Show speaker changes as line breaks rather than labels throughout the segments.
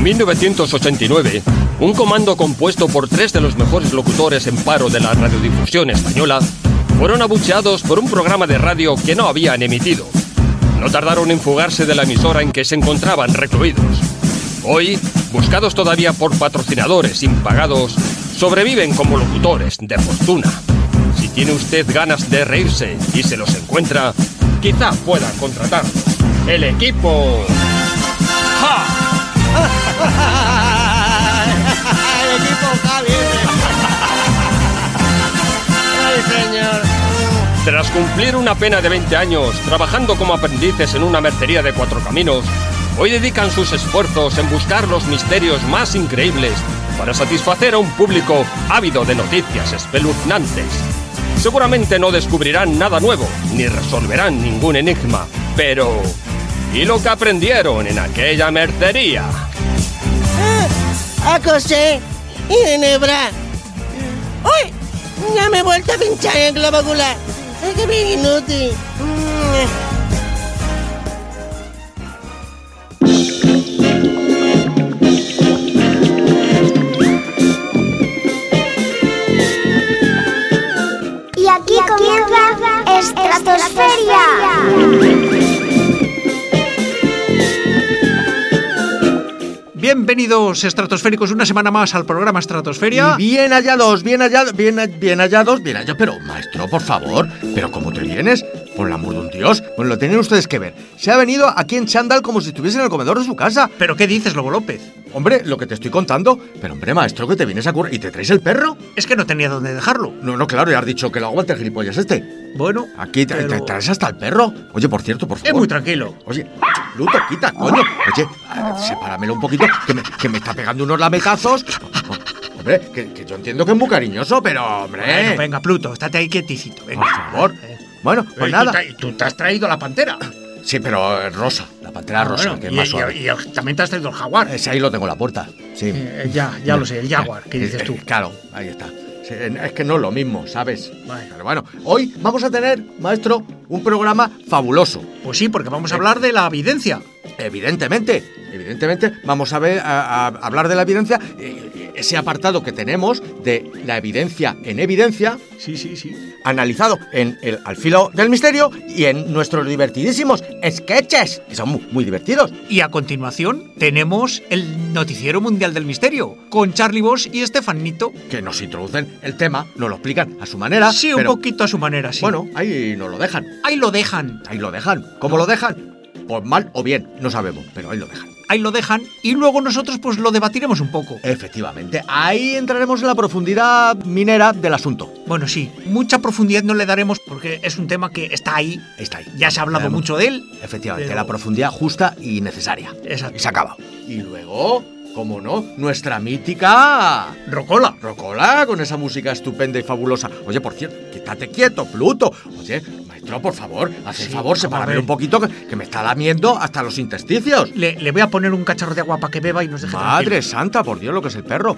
En 1989, un comando compuesto por 3 de los mejores locutores en paro de la radiodifusión española fueron abucheados por un programa de radio que no habían emitido. No tardaron en fugarse de la emisora en que se encontraban recluidos. Hoy, buscados todavía por patrocinadores impagados, sobreviven como locutores de fortuna. Si tiene usted ganas de reírse y se los encuentra, quizá pueda contratarlos. ¡El equipo! ¡Ja!
¡El equipo Javi! ¡Ay, señor!
Tras cumplir una pena de 20 años trabajando como aprendices en una mercería de 4 Caminos, hoy dedican sus esfuerzos en buscar los misterios más increíbles para satisfacer a un público ávido de noticias espeluznantes. Seguramente no descubrirán nada nuevo, ni resolverán ningún enigma, pero... ¿y lo que aprendieron en aquella mercería?
A coser y en hebra. ¡Uy! Ya me he vuelto a pinchar el globo ocular. ¡Ay, qué bien inútil!
Y aquí comienza Estratosferia.
Bienvenidos estratosféricos una semana más al programa Estratosferia.
Y bien hallados, pero maestro, por favor, pero ¿cómo te vienes? Por el amor de un Dios, pues lo tienen ustedes que ver. Se ha venido aquí en chándal como si estuviese en el comedor de su casa.
¿Pero qué dices, Lobo López?
Hombre, lo que te estoy contando. Pero hombre, maestro, que te vienes a currar y te traes el perro.
Es que no tenía dónde dejarlo.
No, claro, ya has dicho que lo aguante el gilipollas este.
Bueno,
aquí te traes hasta el perro. Oye, por cierto, por favor.
Es muy tranquilo.
Oye, Pluto, quita, coño. Oye, sepáramelo un poquito, que me está pegando unos lametazos. Hombre, que yo entiendo que es muy cariñoso, pero, hombre...
Bueno, venga, Pluto, estate ahí quieticito, venga.
Por favor. Bueno, pues nada.
¿Tú te has traído la pantera?
Sí, pero rosa, la pantera rosa,
bueno,
que es más suave.
Y también te has traído el jaguar.
Ese ahí lo tengo en la puerta, sí.
Ya lo sé, el jaguar, ¿qué dices tú?
Claro, ahí está. Es que no es lo mismo, ¿sabes?
Vale.
Pero bueno, hoy vamos a tener, maestro, un programa fabuloso.
Pues sí, porque vamos a hablar de la evidencia.
Evidentemente, vamos a hablar de la evidencia, ese apartado que tenemos de la evidencia en evidencia.
Sí.
Analizado en el Al Filo del Misterio y en nuestros divertidísimos sketches, que son muy divertidos.
Y a continuación tenemos el Noticiero Mundial del Misterio, con Charlie Bosch y Estefanito.
Que nos introducen el tema, nos lo explican a su manera.
Sí, pero, un poquito a su manera, sí.
Bueno, ahí nos lo dejan.
Ahí lo dejan.
¿Cómo lo dejan? Pues mal o bien, no sabemos, pero ahí lo dejan.
Ahí lo dejan y luego nosotros pues lo debatiremos un poco.
Efectivamente, ahí entraremos en la profundidad minera del asunto.
Bueno, sí, mucha profundidad no le daremos porque es un tema que está ahí. Ya se ha hablado mucho de él.
Efectivamente, pero... la profundidad justa y necesaria.
Exacto.
Y se acaba. Y luego, ¿cómo no? Nuestra mítica...
Rocola,
con esa música estupenda y fabulosa. Oye, por cierto, quítate quieto, Pluto. Oye, maestro, por favor, haz el favor, sepárame un poquito que me está lamiendo hasta los intersticios.
Le voy a poner un cacharro de agua para que beba y nos deje
Madre
tranquilo.
santa, por Dios, lo que es el perro.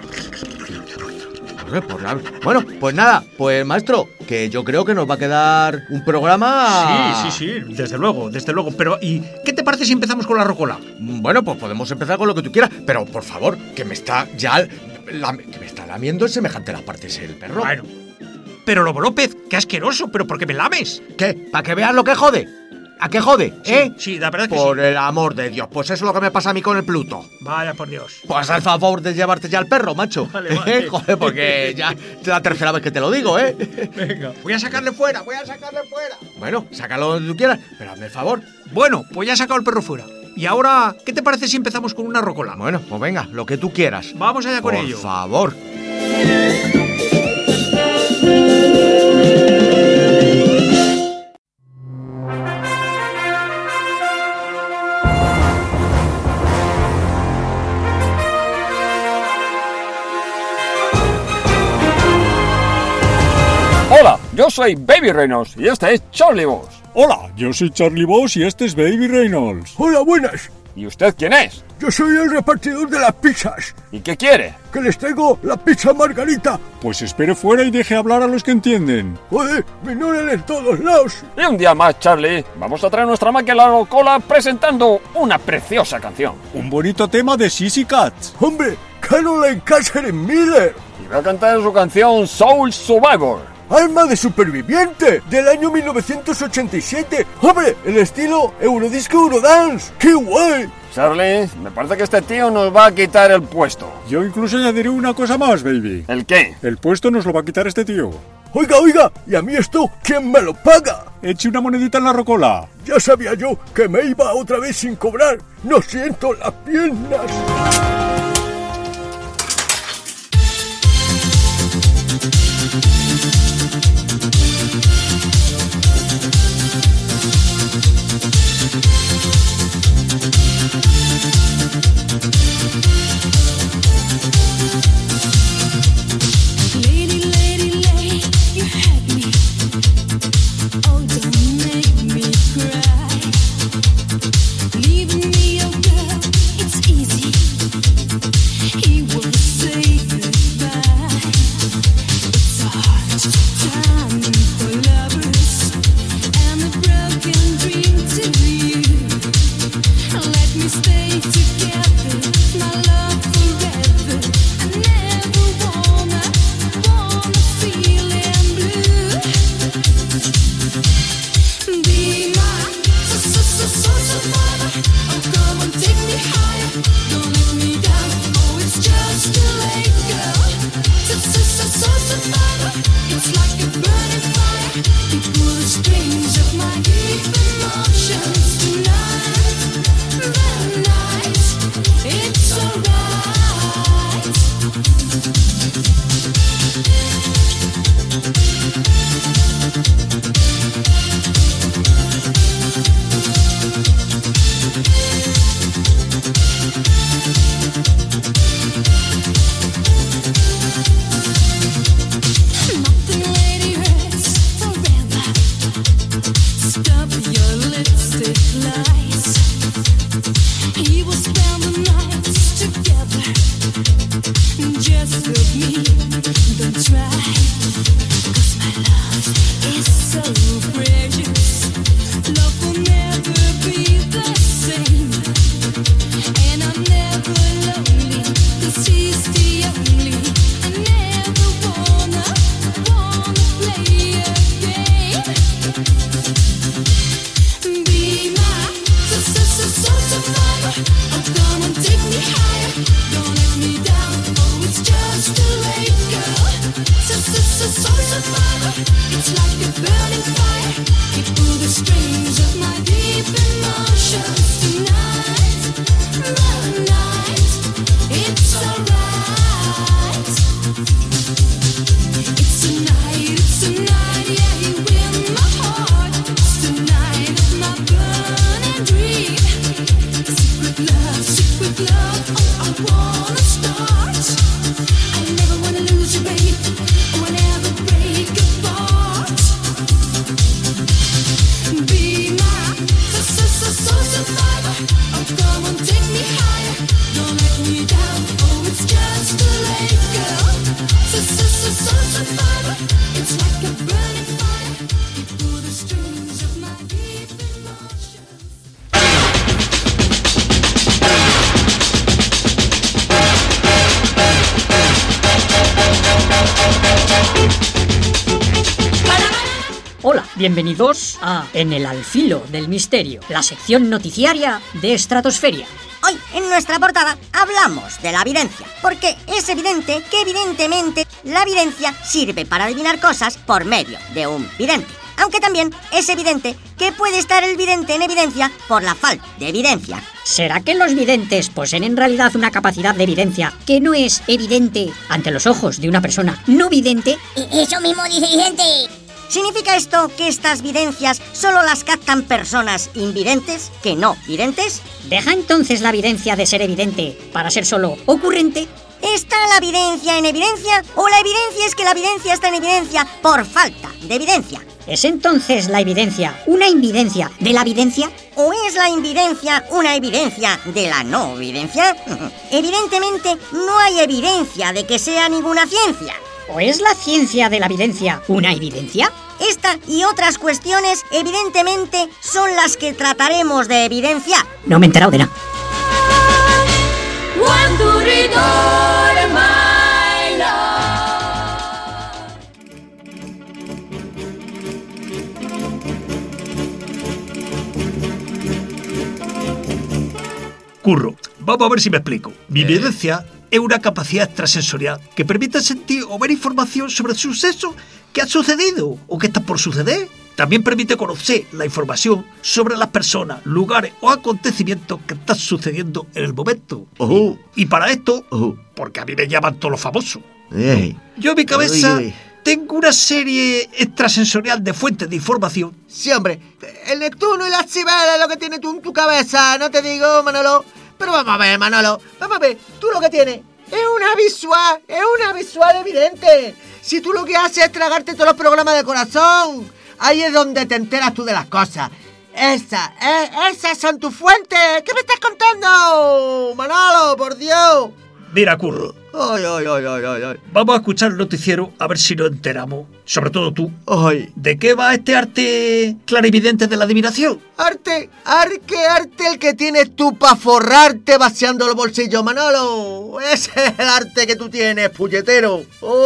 Bueno, pues nada, pues maestro, que yo creo que nos va a quedar un programa...
Sí, desde luego. Pero, ¿y qué te parece si empezamos con la rocola?
Bueno, pues podemos empezar con lo que tú quieras, pero por favor, que me está ya... que me está lamiendo en semejante las partes el perro.
Bueno, pero Lobo López, qué asqueroso, ¿pero por qué me lames?
¿Qué? ¿Para que veas lo que jode? ¿A qué jode?
Sí, la verdad que
por el amor de Dios, pues eso es lo que me pasa a mí con el Pluto.
Vaya por Dios.
Pues haz el favor de llevarte ya al perro, macho.
Vale.
Joder, porque ya es la tercera vez que te lo digo,
Venga, voy a sacarle fuera.
Bueno, sácalo donde tú quieras, pero hazme el favor.
Bueno, pues ya he sacado el perro fuera. Y ahora, ¿qué te parece si empezamos con una rocola?
Bueno, pues venga, lo que tú quieras.
Vamos allá con ello.
Por favor.
Hola, yo soy Baby Reynolds y este es Charlie Bosch.
Hola, yo soy Charlie Bosch y este es Baby Reynolds.
Hola, buenas.
¿Y usted quién es?
Yo soy el repartidor de las pizzas.
¿Y qué quiere?
Que les traigo la pizza margarita.
Pues espere fuera y deje hablar a los que entienden.
Joder, me ignoran en todos lados.
Y un día más, Charlie, vamos a traer nuestra máquina a la rocola presentando una preciosa canción.
Un bonito tema de Sissy Catch.
Hombre, Caroline Catherine Miller.
Y va a cantar su canción Soul Survivor.
Alma de superviviente, del año 1987. ¡Hombre! El estilo Eurodisco Eurodance. ¡Qué guay!
Charlie, me parece que este tío nos va a quitar el puesto.
Yo incluso añadiré una cosa más, baby.
¿El qué?
El puesto nos lo va a quitar este tío.
Oiga, ¿y a mí esto quién me lo paga?
Eche una monedita en la rocola.
Ya sabía yo que me iba otra vez sin cobrar. No siento las piernas.
Hola, bienvenidos a En el Alfilo del Misterio, la sección noticiaria de Estratosferia.
Hoy, en nuestra portada, hablamos de la evidencia, porque es evidente que evidentemente la evidencia sirve para adivinar cosas por medio de un vidente. Aunque también es evidente que puede estar el vidente en evidencia por la falta de evidencia.
¿Será que los videntes poseen en realidad una capacidad de evidencia que no es evidente ante los ojos de una persona no vidente?
Eso mismo dice vidente. ¿Significa esto que estas videncias solo las captan personas invidentes que no videntes?
¿Deja entonces la evidencia de ser evidente para ser solo ocurrente?
¿Está la evidencia en evidencia o la evidencia es que la evidencia está en evidencia por falta de evidencia?
¿Es entonces la evidencia una invidencia de la evidencia?
¿O es la invidencia una evidencia de la no evidencia? Evidentemente, no hay evidencia de que sea ninguna ciencia.
¿O es la ciencia de la evidencia una evidencia?
Esta y otras cuestiones, evidentemente, son las que trataremos de evidenciar.
No me he enterado de nada.
Curro, vamos a ver si me explico. Mi evidencia es una capacidad extrasensorial que permite sentir o ver información sobre el suceso que ha sucedido o que está por suceder. También permite conocer la información sobre las personas, lugares o acontecimientos que están sucediendo en el momento. Y para esto, porque a mí me llaman todos los famosos, yo en mi cabeza tengo una serie extrasensorial de fuentes de información.
Sí, hombre, el Neptuno y las Cibeles es lo que tienes tú en tu cabeza, no te digo, Manolo. Pero vamos a ver, Manolo, vamos a ver, tú lo que tienes es una visual evidente. Si tú lo que haces es tragarte todos los programas de corazón, ahí es donde te enteras tú de las cosas. Esas son tus fuentes. ¿Qué me estás contando, Manolo, por Dios?
Mira, Curro.
Ay.
Vamos a escuchar el noticiero a ver si nos enteramos, sobre todo tú, ¿de qué va este arte clarividente de la adivinación?
¿Arte el que tienes tú para forrarte vaciando los bolsillos, Manolo? Ese es el arte que tú tienes, puñetero.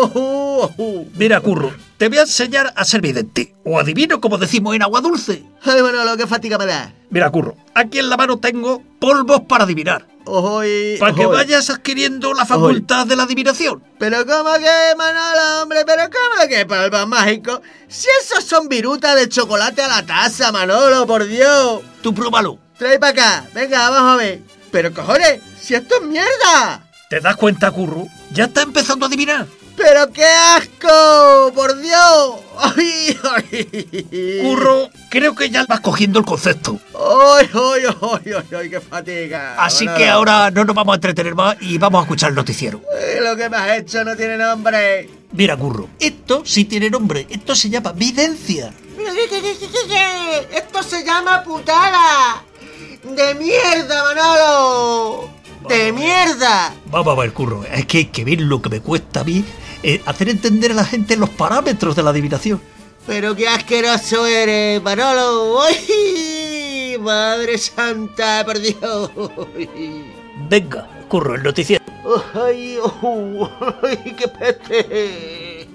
Mira, Curro, te voy a enseñar a ser vidente, o adivino como decimos en Agua Dulce.
Ay, Manolo, qué fatiga me da.
Mira, Curro, aquí en la mano tengo polvos para adivinar. Para que vayas adquiriendo la facultad de la adivinación.
Pero ¿cómo que, Manolo, hombre? ¿Pero cómo que polvos mágicos? Si esos son virutas de chocolate a la taza, Manolo, por Dios.
Tú pruébalo.
Trae para acá, venga, vamos a ver. Pero cojones, si esto es mierda.
¿Te das cuenta, Curro? Ya está empezando a adivinar.
¡Pero qué asco! ¡Por Dios! ¡Ay!
Curro, creo que ya vas cogiendo el concepto.
¡Ay, qué fatiga!
Así que ahora no nos vamos a entretener más y vamos a escuchar el noticiero.
Lo que me has hecho no tiene nombre.
Mira, Curro, esto sí tiene nombre. Esto se llama videncia.
¿Qué? Esto se llama putada. ¡De mierda, Manolo! ¡De mierda!
Vamos a ver, Curro, es que hay que ver lo que me cuesta a mí hacer entender a la gente los parámetros de la adivinación.
Pero qué asqueroso eres, Manolo. ¡Ay! ¡Madre santa, por Dios!
Venga, Curro, el noticiero.
¡Ay, qué peste!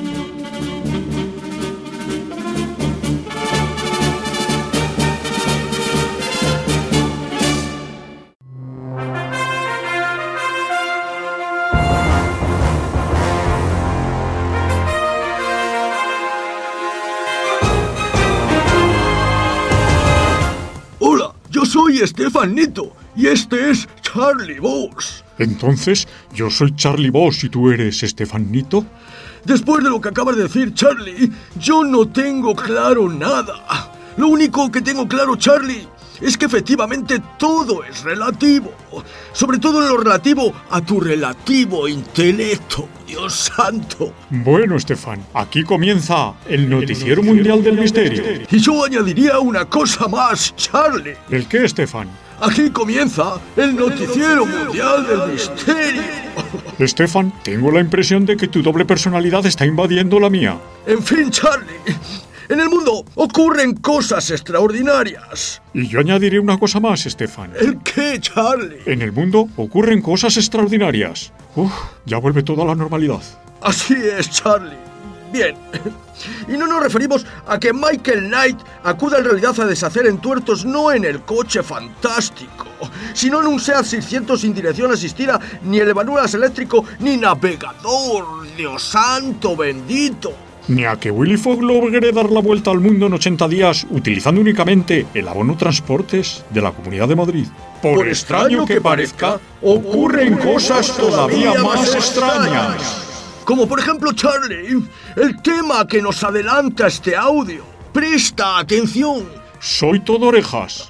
Yo soy Stefan Nito y este es Charlie Boss.
Entonces, yo soy Charlie Boss y tú eres Stefan Nito.
Después de lo que acabas de decir, Charlie, yo no tengo claro nada. Lo único que tengo claro, Charlie, es que efectivamente todo es relativo. Sobre todo en lo relativo a tu relativo intelecto, Dios santo.
Bueno, Stefan, aquí comienza el Noticiero Mundial del Misterio.
Y yo añadiría una cosa más, Charlie.
¿El qué, Stefan?
Aquí comienza el Noticiero Mundial del Misterio.
Stefan, tengo la impresión de que tu doble personalidad está invadiendo la mía.
En fin, Charlie, en el mundo ocurren cosas extraordinarias.
Y yo añadiré una cosa más, Stefan.
¿El qué, Charlie?
En el mundo ocurren cosas extraordinarias. Ya vuelve todo a la normalidad.
Así es, Charlie. Bien. Y no nos referimos a que Michael Knight acuda en realidad a deshacer entuertos no en el coche fantástico, sino en un SEAT 600 sin dirección asistida, ni elevaduras eléctrico, ni navegador. Dios santo bendito.
Ni a que Willy Fogg logre dar la vuelta al mundo en 80 días utilizando únicamente el abono transportes de la Comunidad de Madrid. Por extraño que parezca, ocurren cosas todavía más extrañas.
Como por ejemplo, Charlie, el tema que nos adelanta este audio. ¡Presta atención!
Soy todo orejas.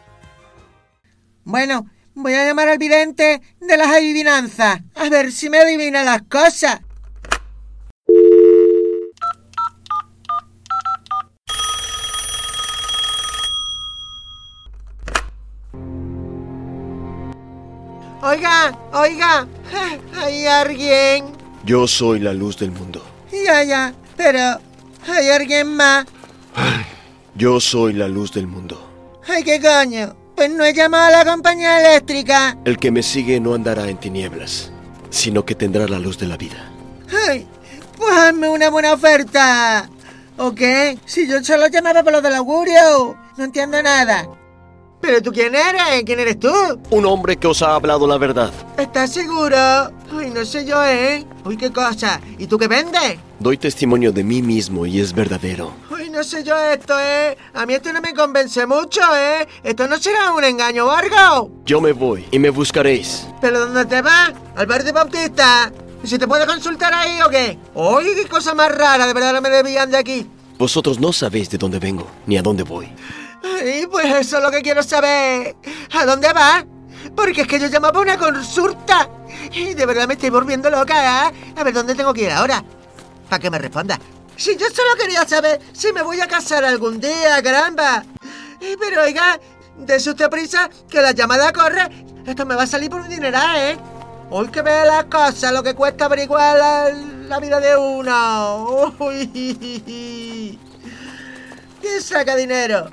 Bueno, voy a llamar al vidente de las adivinanzas. A ver si me adivina las cosas. Oiga, ¿hay alguien?
Yo soy la luz del mundo.
Ya, pero ¿hay alguien más?
Yo soy la luz del mundo.
Ay, ¿qué coño? Pues no he llamado a la compañía eléctrica.
El que me sigue no andará en tinieblas, sino que tendrá la luz de la vida.
Ay, pues hazme una buena oferta. ¿O qué? Si yo solo llamaba por lo del augurio. No entiendo nada. ¿Pero tú quién eres? ¿Quién eres tú?
Un hombre que os ha hablado la verdad.
¿Estás seguro? Ay, no sé yo, ¿eh? Uy, qué cosa. ¿Y tú qué vendes?
Doy testimonio de mí mismo y es verdadero.
Uy, no sé yo esto, ¿eh? A mí esto no me convence mucho, ¿eh? ¿Esto no será un engaño o algo?
Yo me voy y me buscaréis.
¿Pero dónde te vas? ¿Al bar de Bautista? ¿Se te puede consultar ahí o qué? Uy, qué cosa más rara. De verdad no me debían de aquí.
Vosotros no sabéis de dónde vengo, ni a dónde voy.
Ay, pues eso es lo que quiero saber. ¿A dónde vas? Porque es que yo llamaba una consulta. Y de verdad me estoy volviendo loca, ¿eh? A ver, ¿dónde tengo que ir ahora? Para que me responda. Si yo solo quería saber si me voy a casar algún día, caramba. Pero oiga, dése usted prisa, que la llamada corre. Esto me va a salir por un dineral, ¿eh? Hoy que ve las cosas, lo que cuesta averiguar la vida de uno. Uy. ¿Quién saca dinero?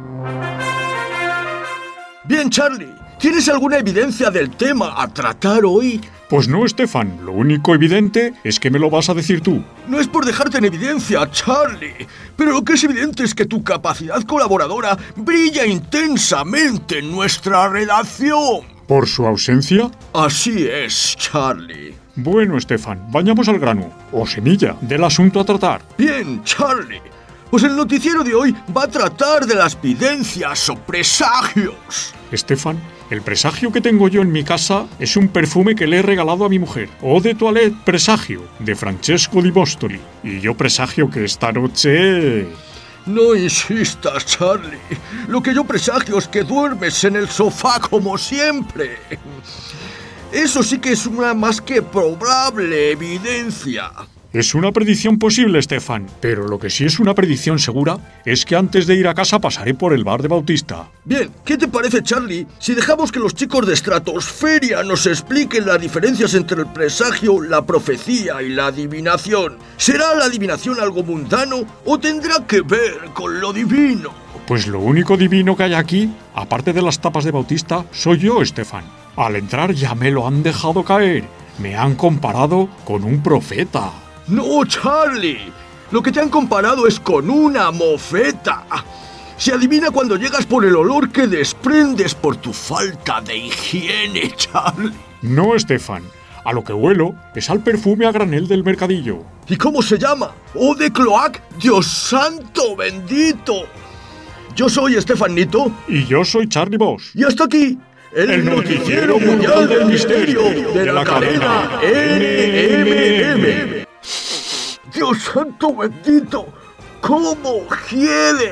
Bien, Charlie. ¿Tienes alguna evidencia del tema a tratar hoy?
Pues no, Stefan. Lo único evidente es que me lo vas a decir tú.
No es por dejarte en evidencia, Charlie, pero lo que es evidente es que tu capacidad colaboradora brilla intensamente en nuestra redacción.
¿Por su ausencia?
Así es, Charlie.
Bueno, Stefan, vayamos al grano, o semilla, del asunto a tratar.
Bien, Charlie. Pues el noticiero de hoy va a tratar de las videncias o presagios.
Stefan, el presagio que tengo yo en mi casa es un perfume que le he regalado a mi mujer. Eau de toilette presagio, de Francesco di Bostoli. Y yo presagio que esta noche...
No insistas, Charlie. Lo que yo presagio es que duermes en el sofá como siempre. Eso sí que es una más que probable evidencia.
Es una predicción posible, Stefan, pero lo que sí es una predicción segura es que antes de ir a casa pasaré por el bar de Bautista.
Bien, ¿qué te parece, Charlie, si dejamos que los chicos de Estratosferia nos expliquen las diferencias entre el presagio, la profecía y la adivinación? ¿Será la adivinación algo mundano o tendrá que ver con lo divino?
Pues lo único divino que hay aquí, aparte de las tapas de Bautista, soy yo, Stefan. Al entrar ya me lo han dejado caer. Me han comparado con un profeta.
No, Charlie. Lo que te han comparado es con una mofeta. Se adivina cuando llegas por el olor que desprendes por tu falta de higiene, Charlie.
No, Stefan. A lo que huelo es al perfume a granel del mercadillo.
¿Y cómo se llama? ¡Oh, de Cloac! ¡Dios santo bendito! Yo soy Stefan Nito.
Y yo soy Charlie Boss.
Y hasta aquí... El Noticiero Mundial del Misterio de la cadena NMM. ¡Dios santo bendito! ¿Cómo hiede?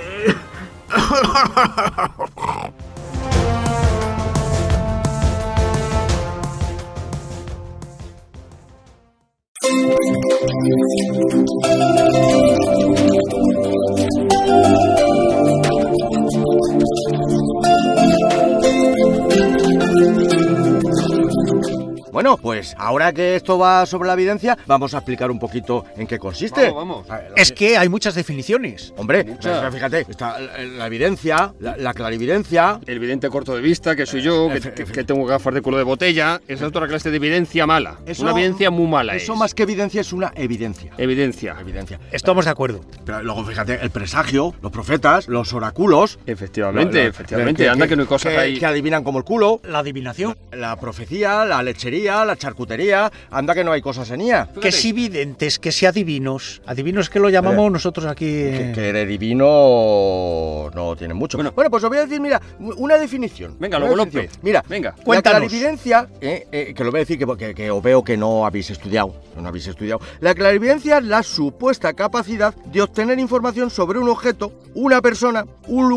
Bueno, pues ahora que esto va sobre la evidencia, vamos a explicar un poquito en qué consiste.
Vamos. Es que hay muchas definiciones.
Hombre, fíjate, está la evidencia, la clarividencia...
El vidente corto de vista, que soy yo, que tengo gafas de culo de botella. Esa es otra clase de evidencia mala.
Eso,
una evidencia muy mala.
Eso más que evidencia es una evidencia.
Evidencia.
Estamos de acuerdo.
Pero luego fíjate, el presagio, los profetas, los oráculos...
Efectivamente. Anda que no hay cosas ahí...
Que adivinan como el culo.
La adivinación.
La profecía, la lechería, la charcutería, anda que no hay cosas en ella.
Que si videntes, que si adivinos. Adivinos que lo llamamos nosotros aquí...
Que de divino no tiene mucho. Bueno, pues os voy a decir, mira, una definición.
Venga, luego López.
Mira,
cuéntanos.
La clarividencia, que lo voy a decir que os veo que no habéis estudiado. La clarividencia es la supuesta capacidad de obtener información sobre un objeto, una persona, un lugar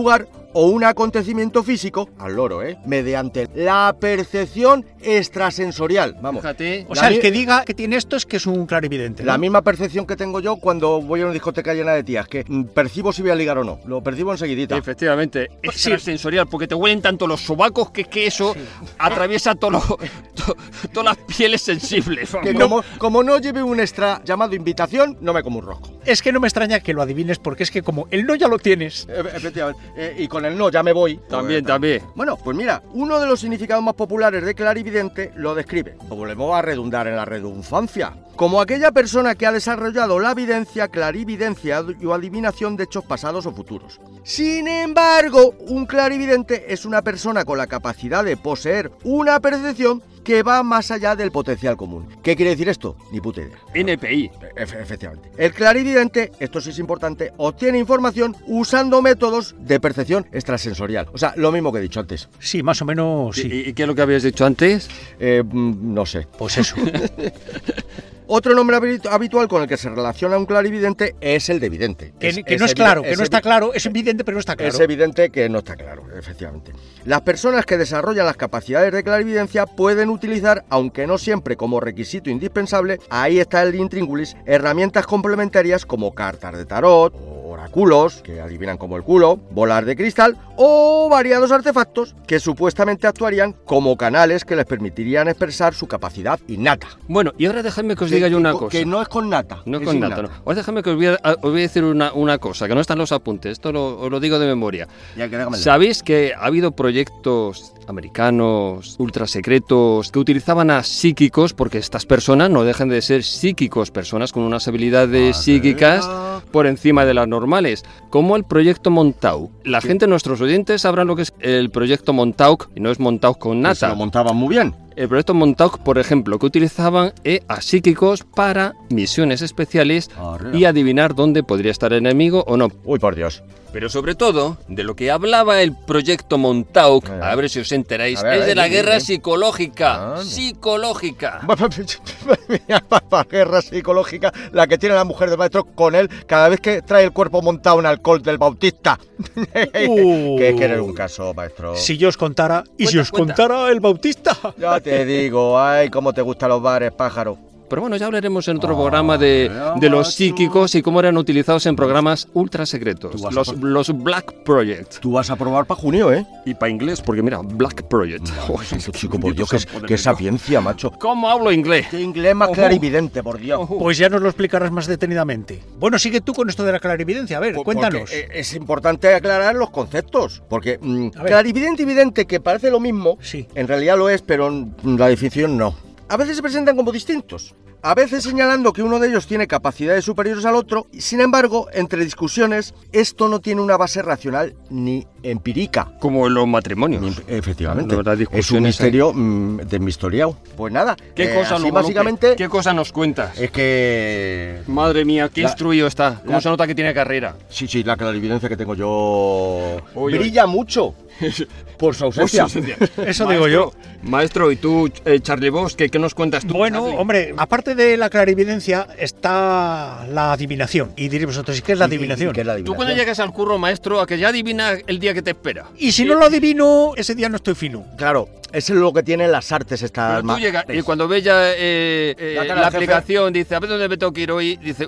o un acontecimiento físico, al loro, mediante la percepción extrasensorial. Vamos.
Fíjate.
O sea, el que diga que tiene esto es que es un clarividente, ¿no?
La misma percepción que tengo yo cuando voy a una discoteca llena de tías, que percibo si voy a ligar o no. Lo percibo enseguidita.
Efectivamente, extrasensorial, porque te huelen tanto los sobacos que eso atraviesa todas las pieles sensibles.
Que como no lleve un extra llamado invitación, no me como un rosco.
Es que no me extraña que lo adivines, porque es que como el no ya lo tienes.
Efectivamente. Y con el no ya me voy.
También.
Bueno, pues mira, uno de los significados más populares de clarividente lo describe. Volvemos a redundar en la redundancia. Como aquella persona que ha desarrollado la videncia, clarividencia o adivinación de hechos pasados o futuros. Sin embargo, un clarividente es una persona con la capacidad de poseer una percepción que va más allá del potencial común. ¿Qué quiere decir esto? Ni puta idea.
NPI.
Efectivamente. El clarividente, esto sí es importante, obtiene información usando métodos de percepción extrasensorial. O sea, lo mismo que he dicho antes.
Sí, más o menos sí.
¿Y qué es lo que habías dicho antes?
No sé.
Pues eso.
Otro nombre habitual con el que se relaciona un clarividente es el de vidente.
Que no es claro, que no está claro, es evidente pero no está claro.
Es evidente que no está claro, efectivamente. Las personas que desarrollan las capacidades de clarividencia pueden utilizar, aunque no siempre como requisito indispensable, ahí está el intríngulis, herramientas complementarias como cartas de tarot, oráculos, que adivinan como el culo, bolas de cristal o variados artefactos que supuestamente actuarían como canales que les permitirían expresar su capacidad innata.
Bueno, y ahora dejadme que os diga yo una cosa.
Que no es con nata.
No es con nata, no. Ahora dejadme que os voy a decir una cosa, que no están los apuntes, esto os lo digo de memoria. ¿Sabéis que ha habido proyectos americanos ultra secretos que utilizaban a psíquicos, porque estas personas no dejan de ser psíquicos, personas con unas habilidades psíquicas por encima de las normales, como el proyecto Montauk? La gente, nuestros oyentes, sabrán lo que es el proyecto Montauk, y no es Montauk con nata.
Se lo montaban muy bien.
El proyecto Montauk, por ejemplo, que utilizaban a psíquicos para misiones especiales y adivinar dónde podría estar el enemigo o no.
Uy, por Dios.
Pero sobre todo, de lo que hablaba el proyecto Montauk, a ver si os enteráis, es de la guerra psicológica. Psicológica.
Guerra psicológica, la que tiene la mujer del maestro con él cada vez que trae el cuerpo montado en alcohol del Bautista. Que era un caso, maestro.
Si yo os contara, si os contara el Bautista.
Ya te digo, ay, cómo te gustan los bares, pájaro.
Pero bueno, ya hablaremos en otro programa de los psíquicos y cómo eran utilizados en programas ultra secretos. Los Black Project.
Tú vas a probar para junio, ¿eh?
Y para inglés, porque mira, Black Project.
Chico, por Dios, qué sapiencia, macho.
¿Cómo hablo inglés?
Qué inglés más clarividente, por Dios.
Pues ya nos lo explicarás más detenidamente. Bueno, sigue tú con esto de la clarividencia, a ver, cuéntanos.
Es importante aclarar los conceptos, porque clarividente y vidente, que parece lo mismo, en realidad lo es, pero la definición no. A veces se presentan como distintos, a veces señalando que uno de ellos tiene capacidades superiores al otro, y sin embargo, entre discusiones, esto no tiene una base racional ni empírica.
Como en los matrimonios.
Efectivamente. Es un misterio desmisteriado. Pues nada,
¿qué cosa
así básicamente...
¿Qué cosa nos cuentas?
Es que...
Madre mía, qué instruido está. ¿Cómo se nota que tiene carrera?
Sí, la clarividencia que tengo yo... brilla mucho. Por su ausencia.
Eso digo yo.
Maestro, ¿y tú, Charlie Bosch, qué nos cuentas tú?
Bueno,
Charlie?
Hombre, aparte de la clarividencia está la adivinación. Y diréis vosotros, ¿y qué es la adivinación?
¿Qué es la adivinación?
Tú cuando llegas al curro, maestro, a que ya adivina el día que te espera.
Y si no lo adivino, ese día no estoy fino.
Claro, eso es lo que tienen las artes estas.
Pero tú llegas y cuando ves ya la aplicación, dice, a ver dónde me tengo que ir hoy, dice,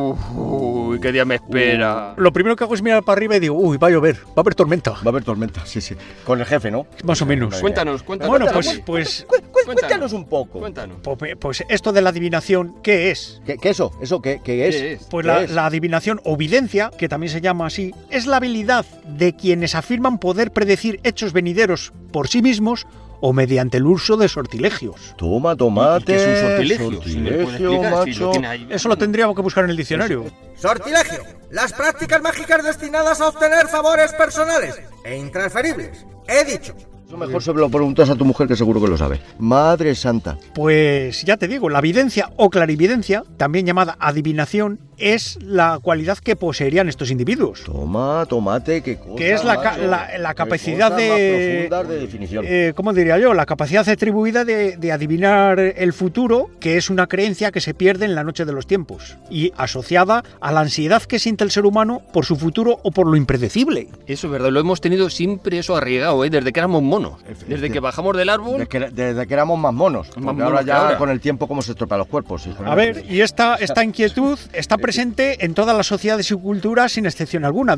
uy, qué día me espera.
Lo primero que hago es mirar para arriba y digo, uy, va a llover, va a haber tormenta.
Va a haber tormenta, sí. Con el jefe, ¿no?
Más o menos.
Cuéntanos.
Bueno, pues
cuéntanos un poco.
Cuéntanos.
Pues esto de la adivinación, ¿qué es?
¿Qué eso? ¿Qué es?
Pues la adivinación o videncia, que también se llama así, es la habilidad de quienes afirman poder predecir hechos venideros por sí mismos o mediante el uso de sortilegios.
Toma, tomate.
¿Qué es un sortilegio?
Sortilegio, macho.
Eso lo tendríamos que buscar en el diccionario.
Sortilegio. Las prácticas mágicas destinadas a obtener favores personales e intransferibles. He dicho.
Eso mejor se lo preguntas a tu mujer, que seguro que lo sabe. Madre santa.
Pues ya te digo, la videncia o clarividencia, también llamada adivinación, es la cualidad que poseerían estos individuos.
Toma, tomate, qué cosa.
Que es la capacidad
de definición.
¿Cómo diría yo? La capacidad atribuida de adivinar el futuro, que es una creencia que se pierde en la noche de los tiempos y asociada a la ansiedad que siente el ser humano por su futuro o por lo impredecible.
Eso es verdad, lo hemos tenido siempre eso arraigado, desde que éramos monos. Desde que bajamos del árbol.
Desde que éramos más monos. Porque ahora ya con el tiempo cómo se estropean los cuerpos.
A ver, y esta inquietud está presente en todas las sociedades y culturas sin excepción alguna,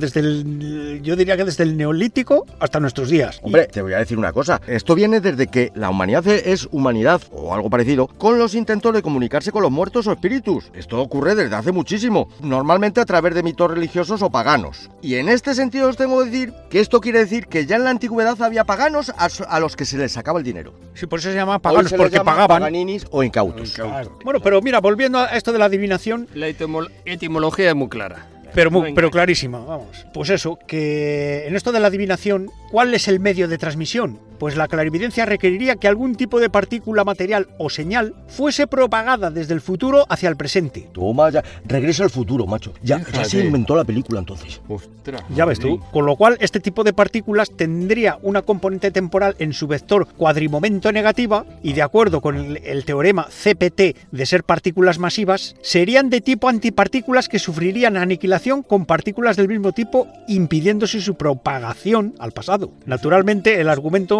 yo diría que desde el neolítico hasta nuestros días.
Hombre, te voy a decir una cosa. Esto viene desde que la humanidad es humanidad, o algo parecido, con los intentos de comunicarse con los muertos o espíritus. Esto ocurre desde hace muchísimo, normalmente a través de mitos religiosos o paganos. Y en este sentido os tengo que decir que esto quiere decir que ya en la antigüedad había paganos a los que se les sacaba el dinero.
Sí, por eso se llama paganos, porque pagaban.
Paganinis o incautos.
Claro. Bueno, pero mira, volviendo a esto de la adivinación...
La etimología es muy clara.
Pero clarísima, vamos. Pues eso, que en esto de la adivinación, ¿cuál es el medio de transmisión? Pues la clarividencia requeriría que algún tipo de partícula material o señal fuese propagada desde el futuro hacia el presente.
Toma, ya, regresa al futuro, macho. Ya se inventó la película entonces.
Ostras.
Ya ves tú. Con lo cual, este tipo de partículas tendría una componente temporal en su vector cuadrimomento negativa y, de acuerdo con el teorema CPT de ser partículas masivas, serían de tipo antipartículas que sufrirían aniquilación con partículas del mismo tipo, impidiéndose su propagación al pasado. Naturalmente, el argumento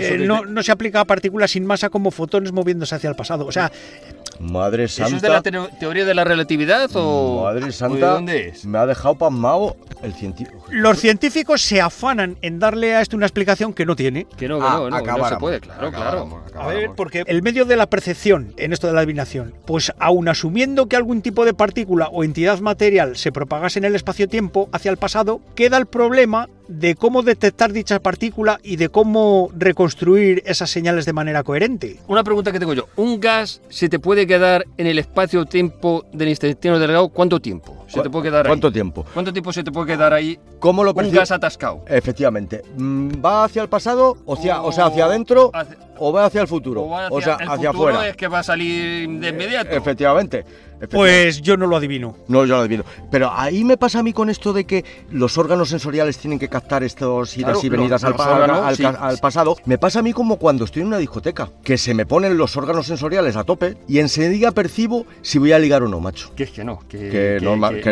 no se aplica a partículas sin masa como fotones moviéndose hacia el pasado. O sea,
Madre santa.
¿Eso es de la teoría de la relatividad o...?
Madre santa.
¿O de dónde es?
Me ha dejado pasmado el científico.
Los científicos se afanan en darle a esto una explicación que no tiene.
Que no se puede, claro.
A ver, porque el medio de la percepción en esto de la adivinación, pues aun asumiendo que algún tipo de partícula o entidad material se propagase en el espacio-tiempo hacia el pasado, queda el problema de cómo detectar dicha partícula y de cómo reconstruir esas señales de manera coherente.
Una pregunta que tengo yo. ¿Un gas se te puede quedar en el espacio-tiempo del intestino delgado? ¿Cuánto tiempo se te puede quedar ahí?
¿Cuánto tiempo?
¿Cuánto tiempo se te puede quedar ahí?
¿Cómo lo
un gas atascado?
Efectivamente. ¿Va hacia el pasado? O sea, hacia adentro o va hacia el futuro.
O sea,
hacia afuera.
Es que va a salir de inmediato.
Efectivamente.
Pues yo no lo adivino.
No, yo lo adivino. Pero ahí me pasa a mí con esto de que los órganos sensoriales tienen que captar estos idas y venidas al pasado. Me pasa a mí como cuando estoy en una discoteca, que se me ponen los órganos sensoriales a tope y enseguida percibo si voy a ligar o no, macho.
Que es que no.
Que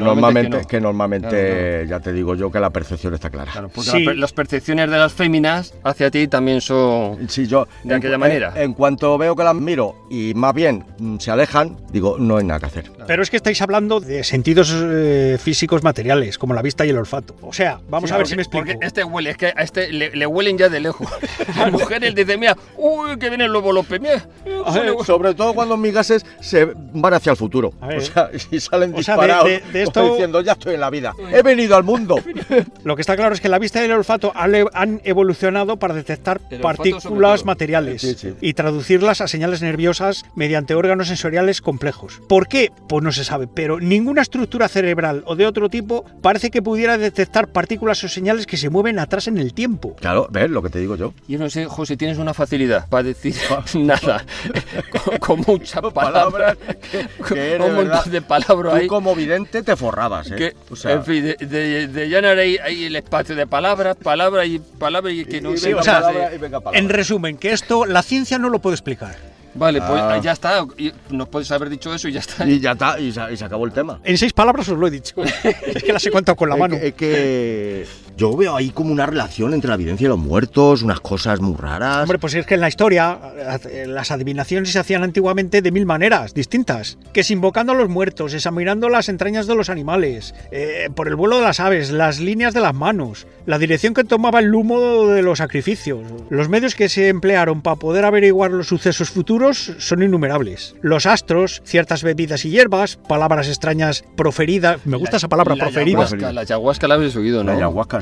normalmente ya te digo yo que la percepción está clara.
Claro, porque las percepciones de las féminas hacia ti también son de aquella manera.
En cuanto veo que las miro y más bien se alejan, digo, no hay nada que hacer.
Pero es que estáis hablando de sentidos físicos materiales, como la vista y el olfato. O sea, vamos a ver si me explico.
Porque este huele, es que a este le huelen ya de lejos. Las mujeres dicen, mira, uy, que vienen los bolopes, mira.
Sobre todo cuando mis gases se van hacia el futuro. O sea, y salen disparados
de esto,
diciendo, ya estoy en la vida. He venido al mundo.
Lo que está claro es que la vista y el olfato han evolucionado para detectar partículas materiales y traducirlas a señales nerviosas mediante órganos sensoriales complejos. ¿Por qué? Pues no se sabe, pero ninguna estructura cerebral o de otro tipo parece que pudiera detectar partículas o señales que se mueven atrás en el tiempo.
Claro, ves lo que te digo yo.
Yo no sé, José, tienes una facilidad para decir nada. con muchas palabras.
Que
un montón de palabras ahí.
Tú como vidente te forrabas,
o sea, en fin, de llenar ahí el espacio de palabras y que no
sí, o sea, en resumen, que esto la ciencia no lo puede explicar.
Vale, pues ya está. Nos puedes haber dicho eso y ya está.
Y ya está, y se acabó el tema.
En 6 palabras os lo he dicho. Es que las he contado con la mano.
Es que yo veo ahí como una relación entre la evidencia y los muertos, unas cosas muy raras.
Hombre, pues es que en la historia las adivinaciones se hacían antiguamente de 1000 maneras distintas. Que es invocando a los muertos, examinando las entrañas de los animales, por el vuelo de las aves, las líneas de las manos, la dirección que tomaba el humo de los sacrificios. Los medios que se emplearon para poder averiguar los sucesos futuros son innumerables. Los astros, ciertas bebidas y hierbas, palabras extrañas proferidas. Me gusta esa palabra, proferida.
La ayahuasca la habéis oído, ¿no?
La ayahuasca,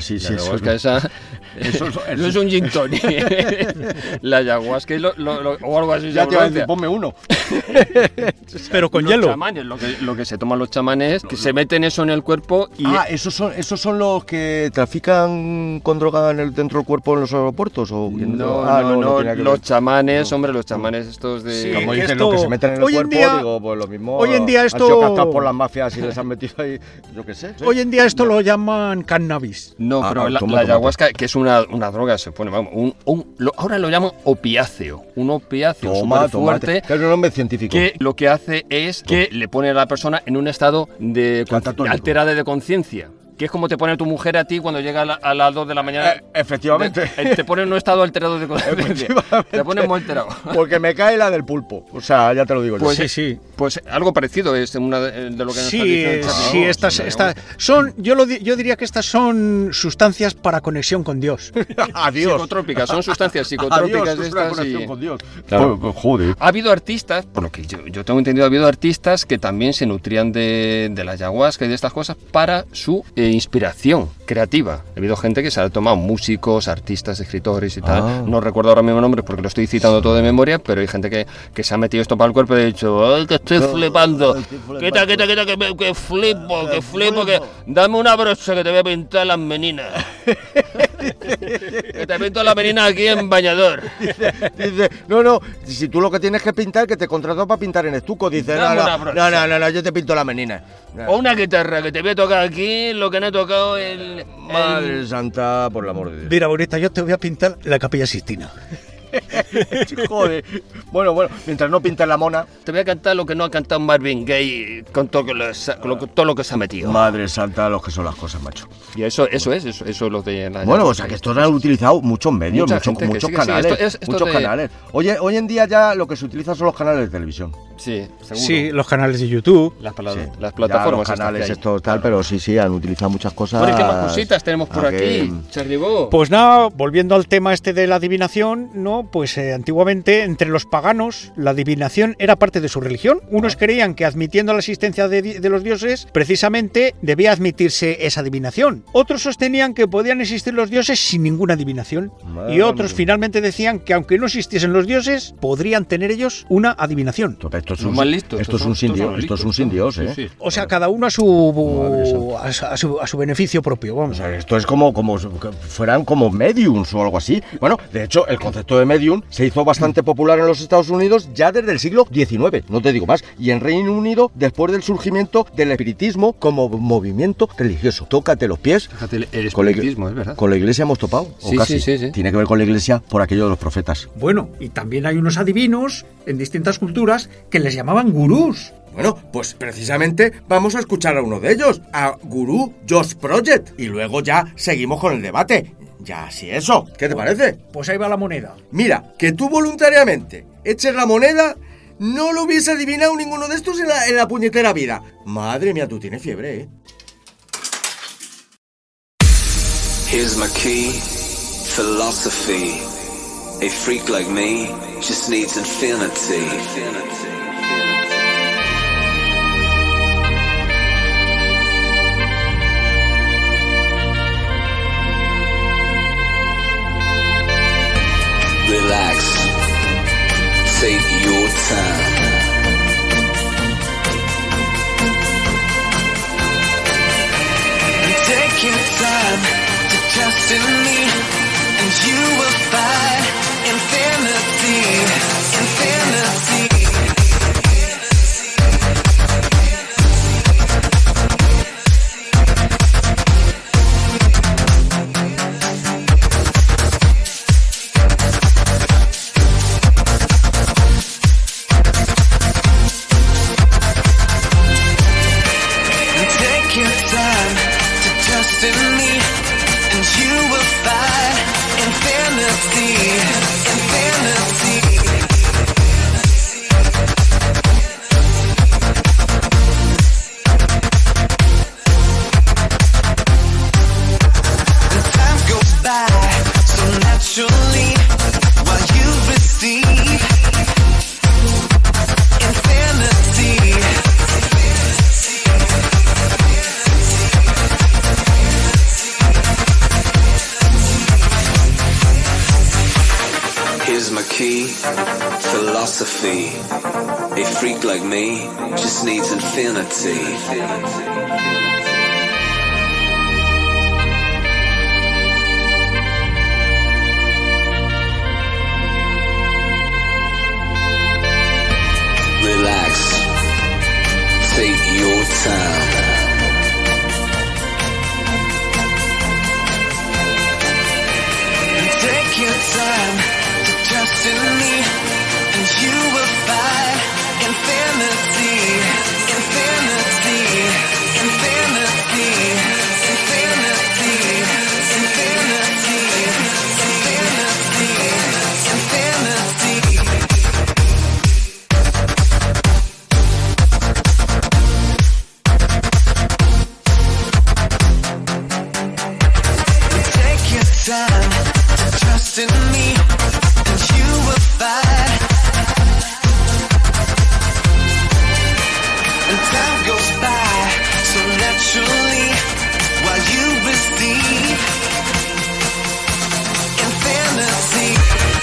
sí,
La ayahuasca esa no es un gin tonic. La ayahuasca o algo así.
Ya te iba a decir, ponme uno.
Pero con
los
hielo.
Chamanes, lo que se toman los chamanes, que se meten eso en el cuerpo y...
¿esos son los que trafican con droga dentro del cuerpo en los aeropuertos? ¿O?
No, los chamanes, hombre, los chamanes estos de...
Sí, como dicen, los que se meten en el cuerpo, digo, pues lo mismo.
Hoy en día esto...
Han sido captados por las mafias y les han metido ahí, yo qué sé.
Hoy en día esto lo llaman cannabis.
No, pero la ayahuasca, que es una droga, se pone, vamos, ahora lo llaman opiáceo. Un opiáceo súper fuerte.
Que es un nombre científico.
Que lo que hace es que le pone a la persona en un estado alterado de conciencia. Que es como te pone tu mujer a ti cuando llega a las 2 de la mañana.
Efectivamente.
Te pone en un estado alterado de conciencia. Te pone muy alterado.
Porque me cae la del pulpo. O sea, ya te lo digo.
Pues
yo.
Sí. Pues algo parecido es una de lo que nos está diciendo.
Sí, estas son. Yo diría que estas son sustancias para conexión con Dios.
Adiós.
Psicotrópicas, son sustancias psicotrópicas.
Adiós,
estas
conexión con Dios.
Claro.
Joder.
Ha habido artistas, por lo que yo tengo entendido, ha habido artistas que también se nutrían de la ayahuasca y de estas cosas para su inspiración creativa. Ha habido gente que se ha tomado, músicos, artistas, escritores y tal. No recuerdo ahora mismo nombres porque lo estoy citando todo de memoria, pero hay gente que se ha metido esto para el cuerpo y ha dicho, ¡ay, que estoy flipando! Quita, que flipo, que dame una brocha que te voy a pintar las meninas. Que te pinto la menina aquí en bañador.
Dice, no, si tú lo que tienes que pintar, que te contrató para pintar en estuco. Dice, no, yo te pinto la menina.
O una guitarra, que te voy a tocar aquí lo que no he tocado
Madre Santa, por el amor de Dios.
Mira, bonita, yo te voy a pintar la Capilla Sixtina.
Joder. Bueno, mientras no pintes la mona.
Te voy a cantar lo que no ha cantado Marvin Gaye con todo lo que se ha metido.
Madre Santa, los que son las cosas, macho.
Y eso es lo de la...
Bueno, o sea que esto lo han utilizado muchos medios, muchos canales. Muchos canales. Oye, hoy en día ya lo que se utiliza son los canales de televisión.
Sí, seguro.
Sí, los canales de YouTube.
Las plataformas.
Los canales, esto tal, pero sí, han utilizado muchas cosas.
Bueno, ¿qué más cositas tenemos por aquí, Charlie Bo?
Pues nada, volviendo al tema este de la adivinación, ¿no? Pues antiguamente, entre los paganos, la adivinación era parte de su religión. Unos creían que admitiendo la existencia de los dioses, precisamente debía admitirse esa adivinación. Otros sostenían que podían existir los dioses sin ninguna adivinación. Y otros finalmente decían que aunque no existiesen los dioses, podrían tener ellos una adivinación.
Esto es un sin Dios, ¿eh?
Sí. O sea, cada uno a su beneficio propio, vamos.
O sea, esto es como fueran como mediums o algo así. Bueno, de hecho, el concepto de medium se hizo bastante popular en los Estados Unidos ya desde el siglo XIX, no te digo más, y en Reino Unido después del surgimiento del espiritismo como movimiento religioso. Tócate los pies.
Fíjate, el espiritismo, es verdad.
¿Con la iglesia hemos topado?
Sí.
Tiene que ver con la iglesia por aquello de los profetas.
Bueno, y también hay unos adivinos en distintas culturas que les llamaban gurús.
Bueno, pues precisamente vamos a escuchar a uno de ellos, a Guru Josh Project, y luego ya seguimos con el debate. Ya, sí, eso. ¿Qué te parece?
Pues ahí va la moneda.
Mira, que tú voluntariamente eches la moneda, no lo hubiese adivinado ninguno de estos en la puñetera vida. Madre mía, tú tienes fiebre, ¿eh?
Here's my key, philosophy. A freak like me just needs infinity. Relax, take your time. Take your time to trust in me, and you will find infinity, infinity. Infinity. philosophy. A freak like me just needs infinity. Relax. Take your time. And take your time to trust in me, and you will find infinity, infinity, infinity, infinity, infinity, infinity, infinity. Time to trust in me, and you will find. And time goes by so naturally while you receive infinity.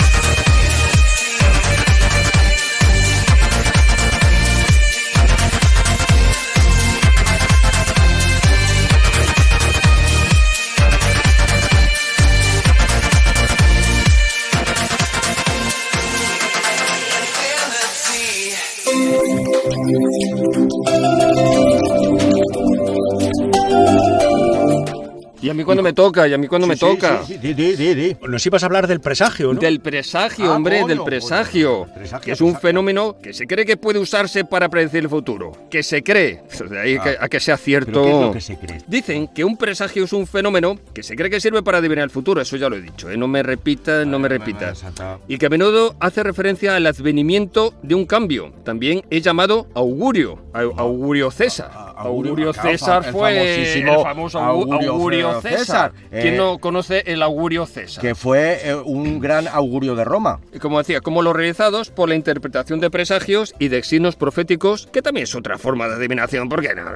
¿Y a mí cuándo me toca? ¿Y a mí cuándo me toca?
Sí. Di. Nos ibas a hablar del presagio, ¿no?
Del presagio, hombre, del presagio. Que es un fenómeno que se cree que puede usarse para predecir el futuro. Que se cree. De ahí a que sea cierto.
¿Pero qué es lo que se cree?
Dicen que un presagio es un fenómeno que se cree que sirve para adivinar el futuro. Eso ya lo he dicho, ¿eh? No me repitas. Y que a menudo hace referencia al advenimiento de un cambio. También es llamado augurio. Augurio César. Augurio César fue el famoso Augurio César. ¿Quién no conoce el augurio César?
Que fue un gran augurio de Roma.
Como decía, como los realizados por la interpretación de presagios y de signos proféticos, que también es otra forma de adivinación, porque no,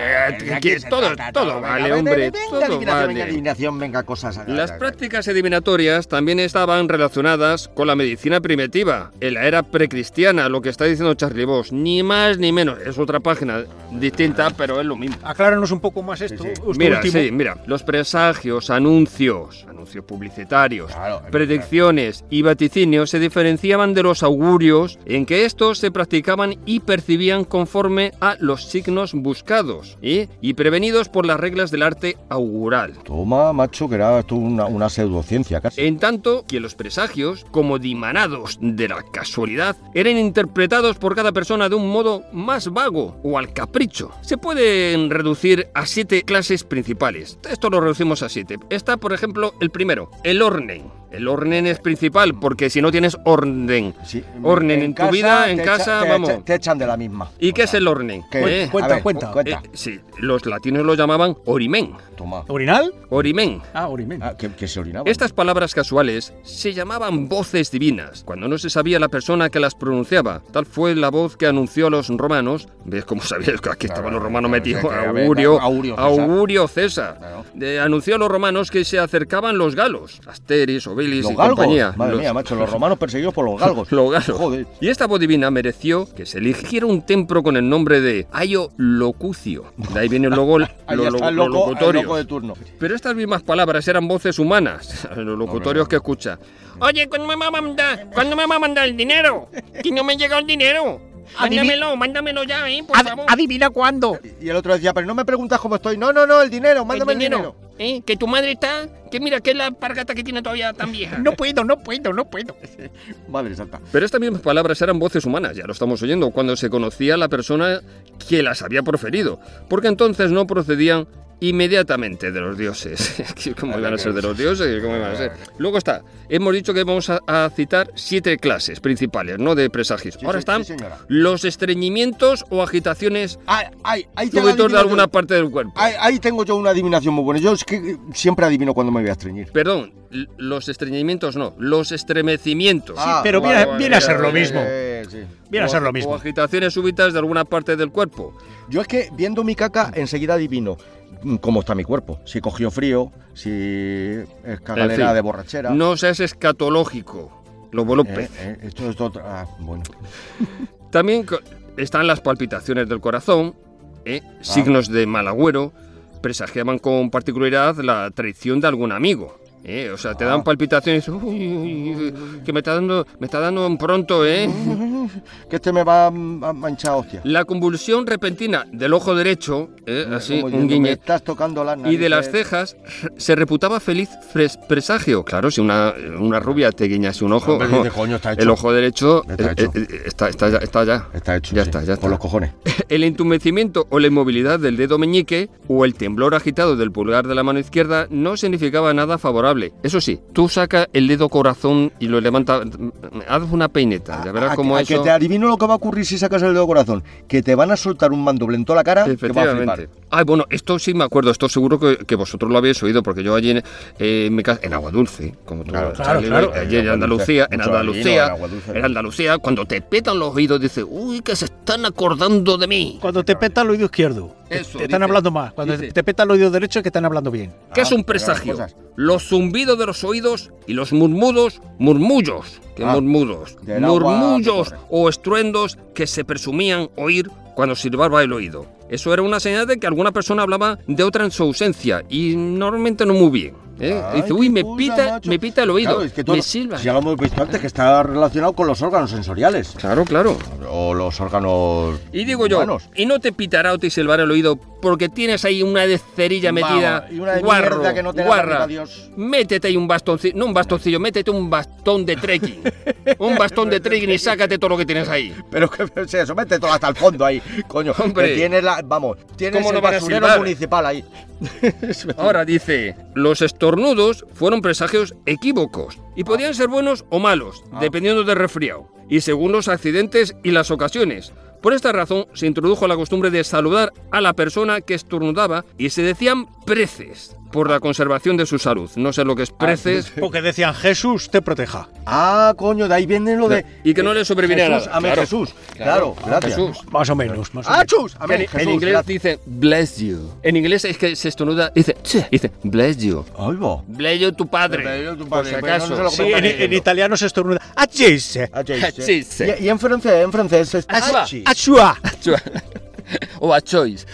todo vale, hombre, todo vale.
Adivinación, venga, cosas.
Las prácticas adivinatorias también estaban relacionadas con la medicina primitiva, en la era precristiana, lo que está diciendo Charlie Voss, ni más ni menos. Es otra página distinta, pero es lo mismo.
Acláranos un poco más esto.
Mira, los presagios, anuncios publicitarios, predicciones y vaticinios se diferenciaban de los augurios en que estos se practicaban y percibían conforme a los signos buscados y prevenidos por las reglas del arte augural.
Toma, macho, que era esto una pseudociencia casi.
En tanto que los presagios, como dimanados de la casualidad, eran interpretados por cada persona de un modo más vago o al capricho. Se pueden reducir a 7 clases principales. Esto lo reducimos a 7. Está, por ejemplo, el primero, el orden. El orden es principal, porque si no tienes orden, en tu vida, en casa, vamos.
Te echan de la misma.
¿Y qué es el orden?
Cuenta.
Sí, los latinos lo llamaban orimen.
Toma.
¿Orinal?
Orimen.
Orimen.
¿Qué se orinaba?
Estas palabras casuales se llamaban voces divinas, cuando no se sabía la persona que las pronunciaba. Tal fue la voz que anunció a los romanos. ¿Ves cómo sabías que aquí estaban los romanos metidos? Augurio César. Anunció a los romanos que se acercaban los galos, Asteris, Obelis y compañía.
Madre mía, macho, los romanos perseguidos por los galgos.
Los galos. Joder. Y esta voz divina mereció que se eligiera un templo con el nombre de Aio Locucio. De ahí viene luego lo locutorio.
De turno.
Pero estas mismas palabras eran voces humanas, los locutorios que escucha. Oye, ¿cuándo me va a mandar el dinero? Que no me llega el dinero. Mándamelo ya, por favor.
Adivina cuándo.
Y el otro decía, pero no me preguntas cómo estoy. No, el dinero, mándame el dinero.
Que tu madre está, que mira, que es la pargata que tiene todavía tan vieja.
No puedo.
Madre santa.
Pero estas mismas palabras eran voces humanas, ya lo estamos oyendo, cuando se conocía la persona que las había proferido, porque entonces no procedían inmediatamente de los dioses. ¿Cómo iban a ser de los dioses? ¿Cómo iban a ser? Luego hemos dicho que vamos a citar 7 clases principales, ¿no?, de presagios. Ahora están los estreñimientos o agitaciones súbitos de alguna parte del cuerpo.
Ahí tengo yo una adivinación muy buena. Yo es que siempre adivino cuando me voy a estreñir.
Perdón, los estreñimientos no, los estremecimientos.
Sí, pero viene a ser lo mismo. Viene a ser lo mismo.
O agitaciones súbitas de alguna parte del cuerpo.
Yo es que viendo mi caca enseguida adivino cómo está mi cuerpo, si cogió frío, si es cagalera de borrachera.
No seas escatológico. los vuelos pez.
Esto es otra... bueno.
También están las palpitaciones del corazón, signos de mal agüero, presagiaban con particularidad la traición de algún amigo. O sea, te dan palpitaciones, que me está dando pronto,
Que este me va a manchar, hostia.
La convulsión repentina del ojo derecho, así,
Como
un
diciendo,
guiñe,
me estás tocando las
y
narices.
de las cejas se reputaba feliz presagio. Claro, si una rubia te guiñase un ojo,
Hombre, dice, coño, está hecho.
el ojo derecho
Está hecho.
está ya.
Está hecho,
Ya
sí,
está.
por los cojones.
El entumecimiento o la inmovilidad del dedo meñique o el temblor agitado del pulgar de la mano izquierda no significaba nada favorable. Eso sí, tú saca el dedo corazón y lo levanta, haz una peineta, ya verás cómo eso...
Que te adivino lo que va a ocurrir si sacas el dedo corazón. Que te van a soltar un mandoble en toda la cara que va a flipar.
Ay, bueno, esto sí me acuerdo, esto seguro que vosotros lo habéis oído, porque yo allí en Agua Dulce, como tú
claro.
allí en Andalucía, cuando te petan los oídos, dices, uy, que se están acordando de mí.
Cuando te peta el oído izquierdo,
Eso,
te están
dice,
hablando más. Cuando te peta el oído derecho, es que están hablando bien.
¿Qué es un presagio? Los zumbidos de los oídos y los murmullos. ¿Qué murmullos? Murmullos o estruendos que se presumían oír cuando silbaba el oído. Eso era una señal de que alguna persona hablaba de otra en su ausencia y normalmente no muy bien. Dice, uy, me pita el oído,
claro, es que
me silba.
Ya lo hemos visto antes, que está relacionado con los órganos sensoriales.
Claro.
O los órganos
Y digo yo,
humanos.
y no te pitará o te silbará el oído porque tienes ahí una de cerilla metida,
y una de
guarro,
mierda que no te la
guarra.
da Dios.
Métete ahí un bastoncillo, no un bastoncillo, métete un bastón de trekking. Un bastón de trekking y sácate todo lo que tienes ahí.
Pero que es eso, mete todo hasta el fondo ahí, coño.
Hombre.
Que tienes tienes
¿Cómo
el
no van a
basurero
silbar?
municipal ahí.
Ahora dice, los estornudos fueron presagios equívocos y podían ser buenos o malos, dependiendo del resfriado y según los accidentes y las ocasiones. Por esta razón se introdujo la costumbre de saludar a la persona que estornudaba y se decían preces por la conservación de su salud. No sé lo que es preces.
Porque decían, Jesús te proteja.
Ah, coño, de ahí viene lo de...
Y que no le sobreviniera
Jesús,
nada.
amén, Jesús. Claro, gracias.
Jesús.
Más o menos.
¡Achus! Amén,
En
Jesús,
inglés
gracias.
dice bless you. En inglés es que se estornuda, dice bless you.
Ay, va.
Bless you tu padre.
Bless you tu
Por
padre,
si
pero no
acaso.
sé lo que me está
En italiano se estornuda. Achise.
Achis. Y en francés es... Achis.
Achua.
O a choice.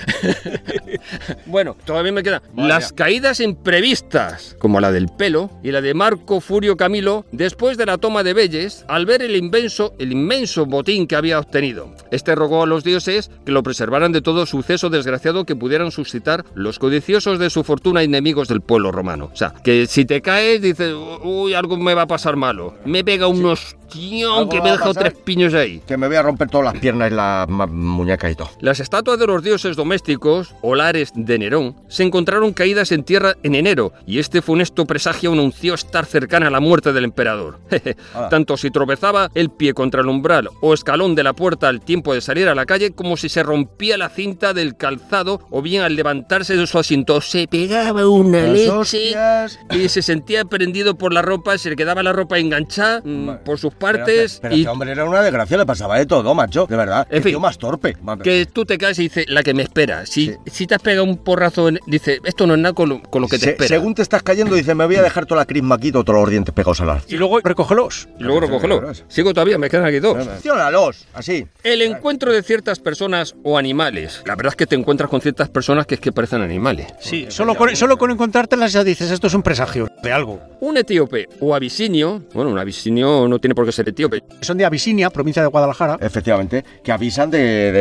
Bueno, todavía me quedan las caídas imprevistas, como la del pelo y la de Marco Furio Camilo después de la toma de Vélez, al ver el inmenso botín que había obtenido. Este rogó a los dioses que lo preservaran de todo suceso desgraciado que pudieran suscitar los codiciosos de su fortuna y enemigos del pueblo romano. O sea, que si te caes, dices, uy, algo me va a pasar malo. Me pega unos tío, que me he dejado 3 piños ahí.
Que me voy a romper todas las piernas y la muñeca y todo.
Las estatuas de los dioses domésticos, Olares de Nerón, se encontraron caídas en tierra en enero, y este funesto presagio anunció estar cercana a la muerte del emperador. Tanto si tropezaba el pie contra el umbral o escalón de la puerta al tiempo de salir a la calle, como si se rompía la cinta del calzado, o bien al levantarse de su asiento se pegaba una leche y se sentía prendido por la ropa, se le quedaba la ropa enganchada por sus partes.
Pero este hombre era una desgracia, le pasaba de todo, macho, de verdad.
En fin,
tío más torpe.
Que tú te caes y dices, la que me espera. Si te has pegado un porrazo, dice, esto no es nada con lo que te espera.
Según te estás cayendo, dice, me voy a dejar toda la crisma aquí, todos los dientes pegados a la...
Y luego recógelos.
Y luego recógelos. Sigo todavía, me quedan aquí 2.
Acciónalos, así.
El encuentro de ciertas personas o animales. La verdad es que te encuentras con ciertas personas que es que parecen animales.
Sí, solo con encontrártelas ya dices, esto es un presagio de algo.
Un etíope o abisinio, bueno, un abisinio no tiene por qué ser etíope.
Son de Abisinia, provincia de Guadalajara.
Efectivamente, que avisan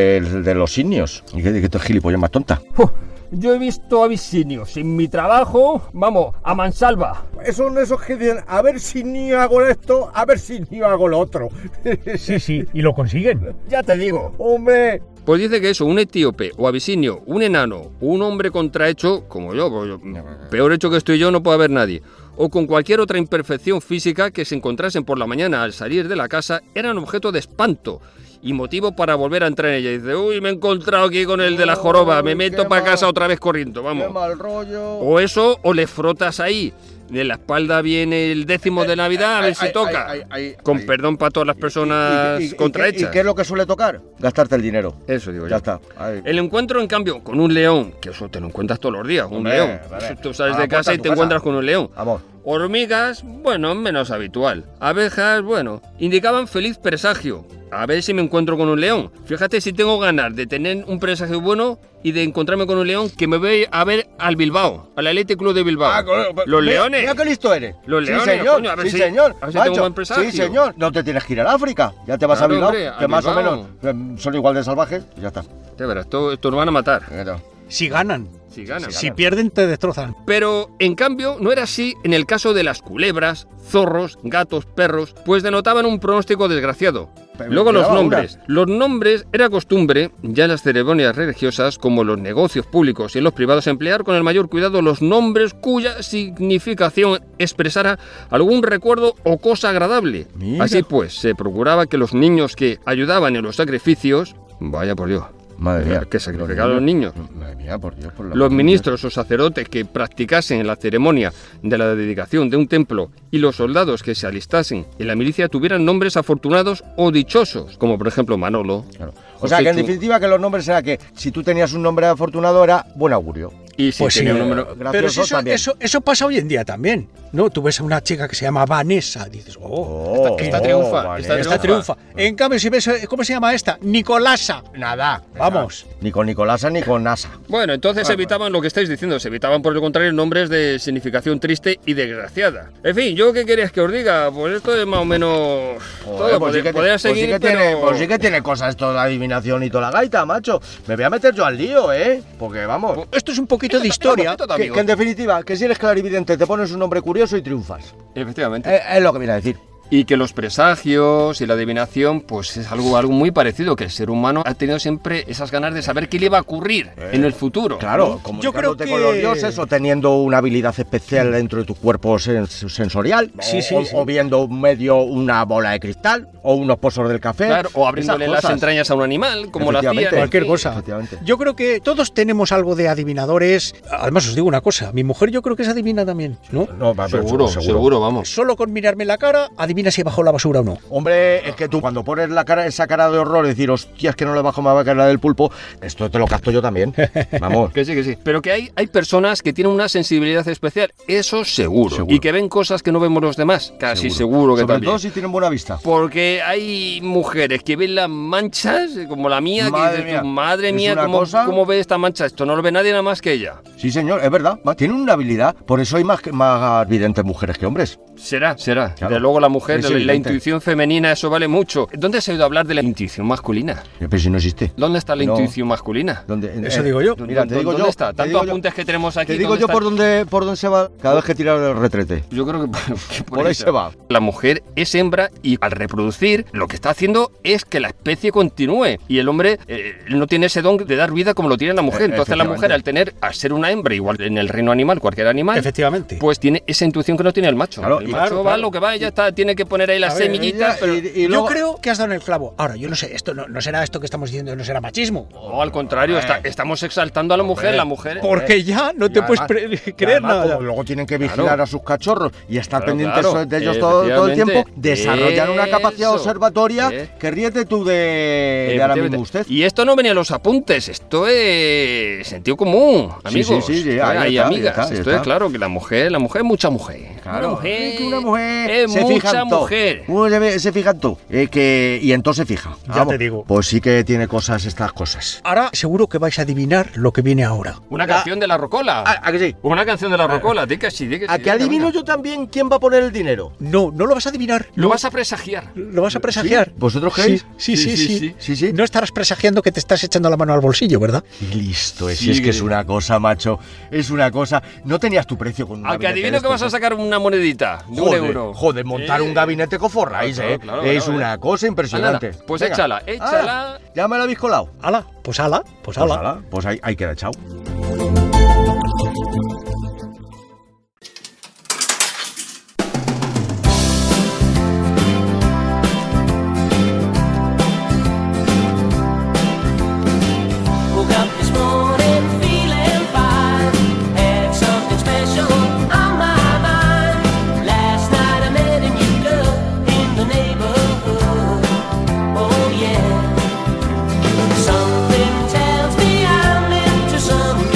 de los simios. ¿Y qué te gilipollas más tonta?
Yo he visto abisinios en mi trabajo, vamos, a mansalva.
Son esos que dicen, a ver si ni hago esto, a ver si ni hago lo otro.
Sí, y lo consiguen.
Ya te digo, hombre.
Pues dice que eso, un etíope o abisinio, un enano, un hombre contrahecho, como yo, peor hecho que estoy yo no puede haber nadie, o con cualquier otra imperfección física que se encontrasen por la mañana al salir de la casa, eran objeto de espanto y motivo para volver a entrar en ella. Y dice, uy, me he encontrado aquí con el de la joroba, me meto para casa otra vez corriendo, vamos.
Qué mal rollo.
O eso, o le frotas ahí. De la espalda viene el 10º de Navidad, a ver si toca. Con perdón para todas las personas contrahechas.
¿Y qué es lo que suele tocar? Gastarte el dinero.
Eso digo yo.
Ya está.
El encuentro, en cambio, con un león, que eso te lo encuentras todos los días, un león. Tú sales de casa y te encuentras con un león.
Vamos.
Hormigas, bueno, menos habitual. Abejas, bueno, indicaban feliz presagio. A ver si me encuentro con un león. Fíjate si tengo ganas de tener un presagio bueno y de encontrarme con un león, que me voy a ver al Bilbao, al Athletic Club de Bilbao. Los leones.
Mira qué listo eres.
Los leones,
sí, señor.
coño, a ver
sí, señor.
A ver si tengo un buen presagio.
Sí, señor. No te tienes que ir al África. Ya te vas a Bilbao,
hombre,
que más
Bilbao.
o menos son igual de salvajes. Y ya está.
Ya verás, esto nos van a matar.
Si ganan.
Si ganan.
Si pierden, te destrozan.
Pero, en cambio, no era así en el caso de las culebras, zorros, gatos, perros, pues denotaban un pronóstico desgraciado. Luego los nombres. Los nombres era costumbre, ya en las ceremonias religiosas, como en los negocios públicos y en los privados, emplear con el mayor cuidado los nombres cuya significación expresara algún recuerdo o cosa agradable.
Mira.
Así pues, se procuraba que los niños que ayudaban en los sacrificios, vaya por Dios,
Madre mía.
que sacrificaban a los niños.
Madre mía, por Dios, por la
Los
madre.
ministros o sacerdotes que practicasen la ceremonia de la dedicación de un templo y los soldados que se alistasen en la milicia tuvieran nombres afortunados o dichosos, como por ejemplo Manolo.
Claro. O sea, que en
Josetu.
definitiva que los nombres era que si tú tenías un nombre afortunado era buen augurio.
Y si
Pues
tenía
sí,
un número...
gracioso
Pero si
también.
eso pasa hoy en día también, ¿no? Tú ves a una chica que se llama Vanessa, dices,
esta triunfa,
Vanessa.
esta
triunfa. En cambio, si ves, ¿cómo se llama esta? Nicolasa.
Nada.
Vamos.
Ni con Nicolasa ni con NASA.
Bueno, entonces evitaban lo que estáis diciendo, se evitaban por el contrario nombres de significación triste y desgraciada. En fin, ¿yo qué queréis que os diga? Pues esto es más o menos... todo,
pues sí que
podría
pues sí
seguir,
que
pero...
tiene, pues sí que tiene cosas toda la adivinación y toda la gaita, macho. Me voy a meter yo al lío, ¿eh? Porque vamos.
Esto es un poquito de historia.
Que en definitiva, que si eres clarividente te pones un nombre curioso y triunfas.
Efectivamente.
Es lo que viene a decir.
Y que los presagios y la adivinación, pues es algo muy parecido, que el ser humano ha tenido siempre esas ganas de saber qué le va a ocurrir en el futuro.
Claro,
¿no?
comunicándote con los dioses o teniendo una habilidad especial dentro de tu cuerpo sensorial,
Sí, sí,
o viendo medio una bola de cristal o unos pozos del café.
Claro, o abriéndole
Esas
las
cosas.
entrañas a un animal, como lo
Efectivamente.
hacían.
Cualquier cosa.
Efectivamente.
Yo creo que todos tenemos algo de adivinadores. Además, os digo una cosa, mi mujer yo creo que es adivina también, ¿no?
No, va, pero
Seguro, vamos.
Solo con mirarme la cara, adivina si he bajado la basura o no.
Hombre, es que tú cuando pones la cara, esa cara de horror y decir, hostias, que no le bajo más va a caer la del pulpo, esto te lo capto yo también. Vamos.
Que sí. Pero que hay personas que tienen una sensibilidad especial, eso seguro. Y que ven cosas que no vemos los demás, casi seguro que
Sobre
también.
todo si tienen buena vista.
Porque hay mujeres que ven las manchas, como la mía,
Madre
que dices
mía.
tú, madre
Es
mía,
una cosa-
¿cómo ve esta mancha? Esto no lo ve nadie nada más que ella.
Sí, señor, es verdad. Tienen una habilidad. Por eso hay más videntes mujeres que hombres.
Será.
Claro.
Desde luego la mujer,
Es
la
evidente.
intuición femenina, eso vale mucho. ¿Dónde has oído hablar de la intuición masculina?
Pero si no existe.
¿Dónde está la
No.
intuición masculina?
¿Dónde?
Eso digo yo.
Mira, te digo
¿Dónde
yo.
está?
te
Tantos
digo yo-
apuntes que tenemos aquí.
Te digo
¿dónde
yo
está?
por dónde se va cada vez que tiras el retrete.
Yo creo que
Por ahí se va.
La mujer es hembra y al reproducir lo que está haciendo es que la especie continúe. Y el hombre no tiene ese don de dar vida como lo tiene la mujer. Entonces la mujer al ser una hembra, igual en el reino animal, cualquier animal,
Efectivamente.
pues tiene esa intuición que no tiene el macho.
Claro,
el
y
macho
claro,
va
claro.
lo que va y ya está, tiene que poner ahí las
A ver,
semillitas.
ella-
Pero...
y
Yo
luego-
creo que has dado en el clavo. Ahora, yo no sé, esto no será esto que estamos diciendo, no será machismo.
No, al contrario, estamos exaltando a la mujer. La mujer
Porque ya no te
Y
puedes
además-
creer
además,
nada.
como luego tienen que vigilar
Claro.
a sus cachorros y estar
Claro,
pendientes
claro.
de ellos todo el tiempo,
Efectivamente.
desarrollan una capacidad
Eso.
observatoria que ríete tú de ahora mismo usted.
Y esto no venía en los apuntes, esto es sentido común, amigos.
sí,
Esto
ahí
es- y
está,
amigas.
ahí está,
esto
ahí
es
está.
claro que la mujer es mucha mujer.
Claro,
una mujer,
es que una mujer
es
se fija
mucha
en todo.
mujer.
Uno se fija en todo. Y entonces se fija.
Ya te digo.
Pues sí que tiene cosas estas cosas.
Ahora seguro que vais a adivinar lo que viene ahora.
Una canción de la Rocola.
¿A que sí?
Una canción de la Rocola, di que sí, di que sí.
¿A que adivino yo también quién va a poner el dinero?
No lo vas a adivinar.
Lo vas a presagiar.
Lo vas a presagiar.
¿Sí? ¿Vosotros creéis?
Sí. No estarás presagiando que te estás echando la mano al bolsillo, ¿verdad?
Qué listo es.
Sí,
Si es que
que-
es una cosa, macho. Es una cosa. No tenías tu precio con un
A que
gabinete
adivino
de
que vas a
estos,
sacar una monedita de un euro.
Joder, montar un gabinete con forráis,
Claro, claro,
es
claro,
una cosa impresionante.
Anda, pues
Venga.
échala.
Ah, ¿ya me la habéis colado?
Ala, pues ala.
Pues ahí queda echado.
Woke up this morning feeling fine. Had something special on my mind. Last night I met a new girl in the neighborhood. Oh yeah. Something tells me I'm into some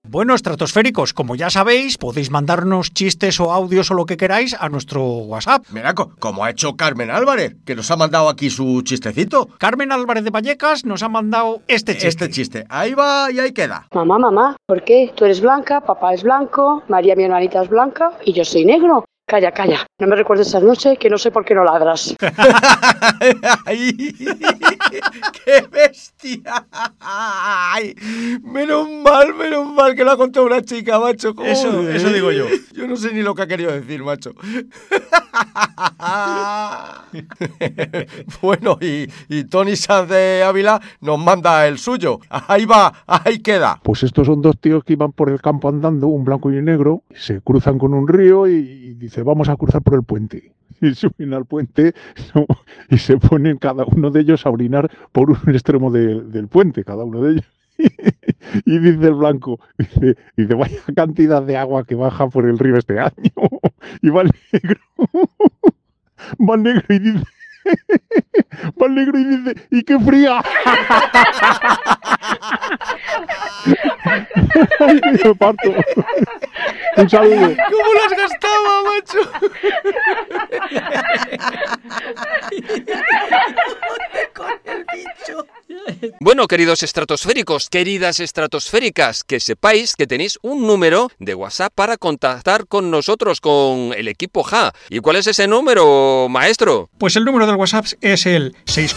Bueno, estratosféricos, como ya sabéis, podéis mandarnos chistes o audios o lo que queráis a nuestro WhatsApp.
Mira, como ha hecho Carmen Álvarez, que nos ha mandado aquí su chistecito.
Carmen Álvarez de Vallecas nos ha mandado este chiste.
Este chiste. Ahí va y ahí queda.
Mamá, ¿por qué? Tú eres blanca, papá es blanco, María, mi hermanita, es blanca y yo soy negro. Calla. No me recuerdes esa noche que no sé por qué no ladras.
¡Ay! ¡Qué bestia! ¡Ay! Menos mal que lo ha contado una chica, macho.
Eso digo yo.
Yo no sé ni lo que ha querido decir, macho. Bueno, y Tony Sanz de Ávila nos manda el suyo. Ahí va, ahí queda.
Pues estos son dos tíos que iban por el campo andando, un blanco y un negro, se cruzan con un río y dice, vamos a cruzar por el puente. Y suben al puente y se ponen cada uno de ellos a orinar por un extremo del puente, cada uno de ellos. Y dice el blanco, dice, vaya cantidad de agua que baja por el río este año. Y va el negro y dice, ¡y qué fría! Me parto. Un saludo.
¿Cómo las gastaba, macho?
Con el bicho.
Bueno, queridos estratosféricos, queridas estratosféricas, que sepáis que tenéis un número de WhatsApp para contactar con nosotros, con el equipo JA. ¿Y cuál es ese número, maestro?
Pues el número del WhatsApp es el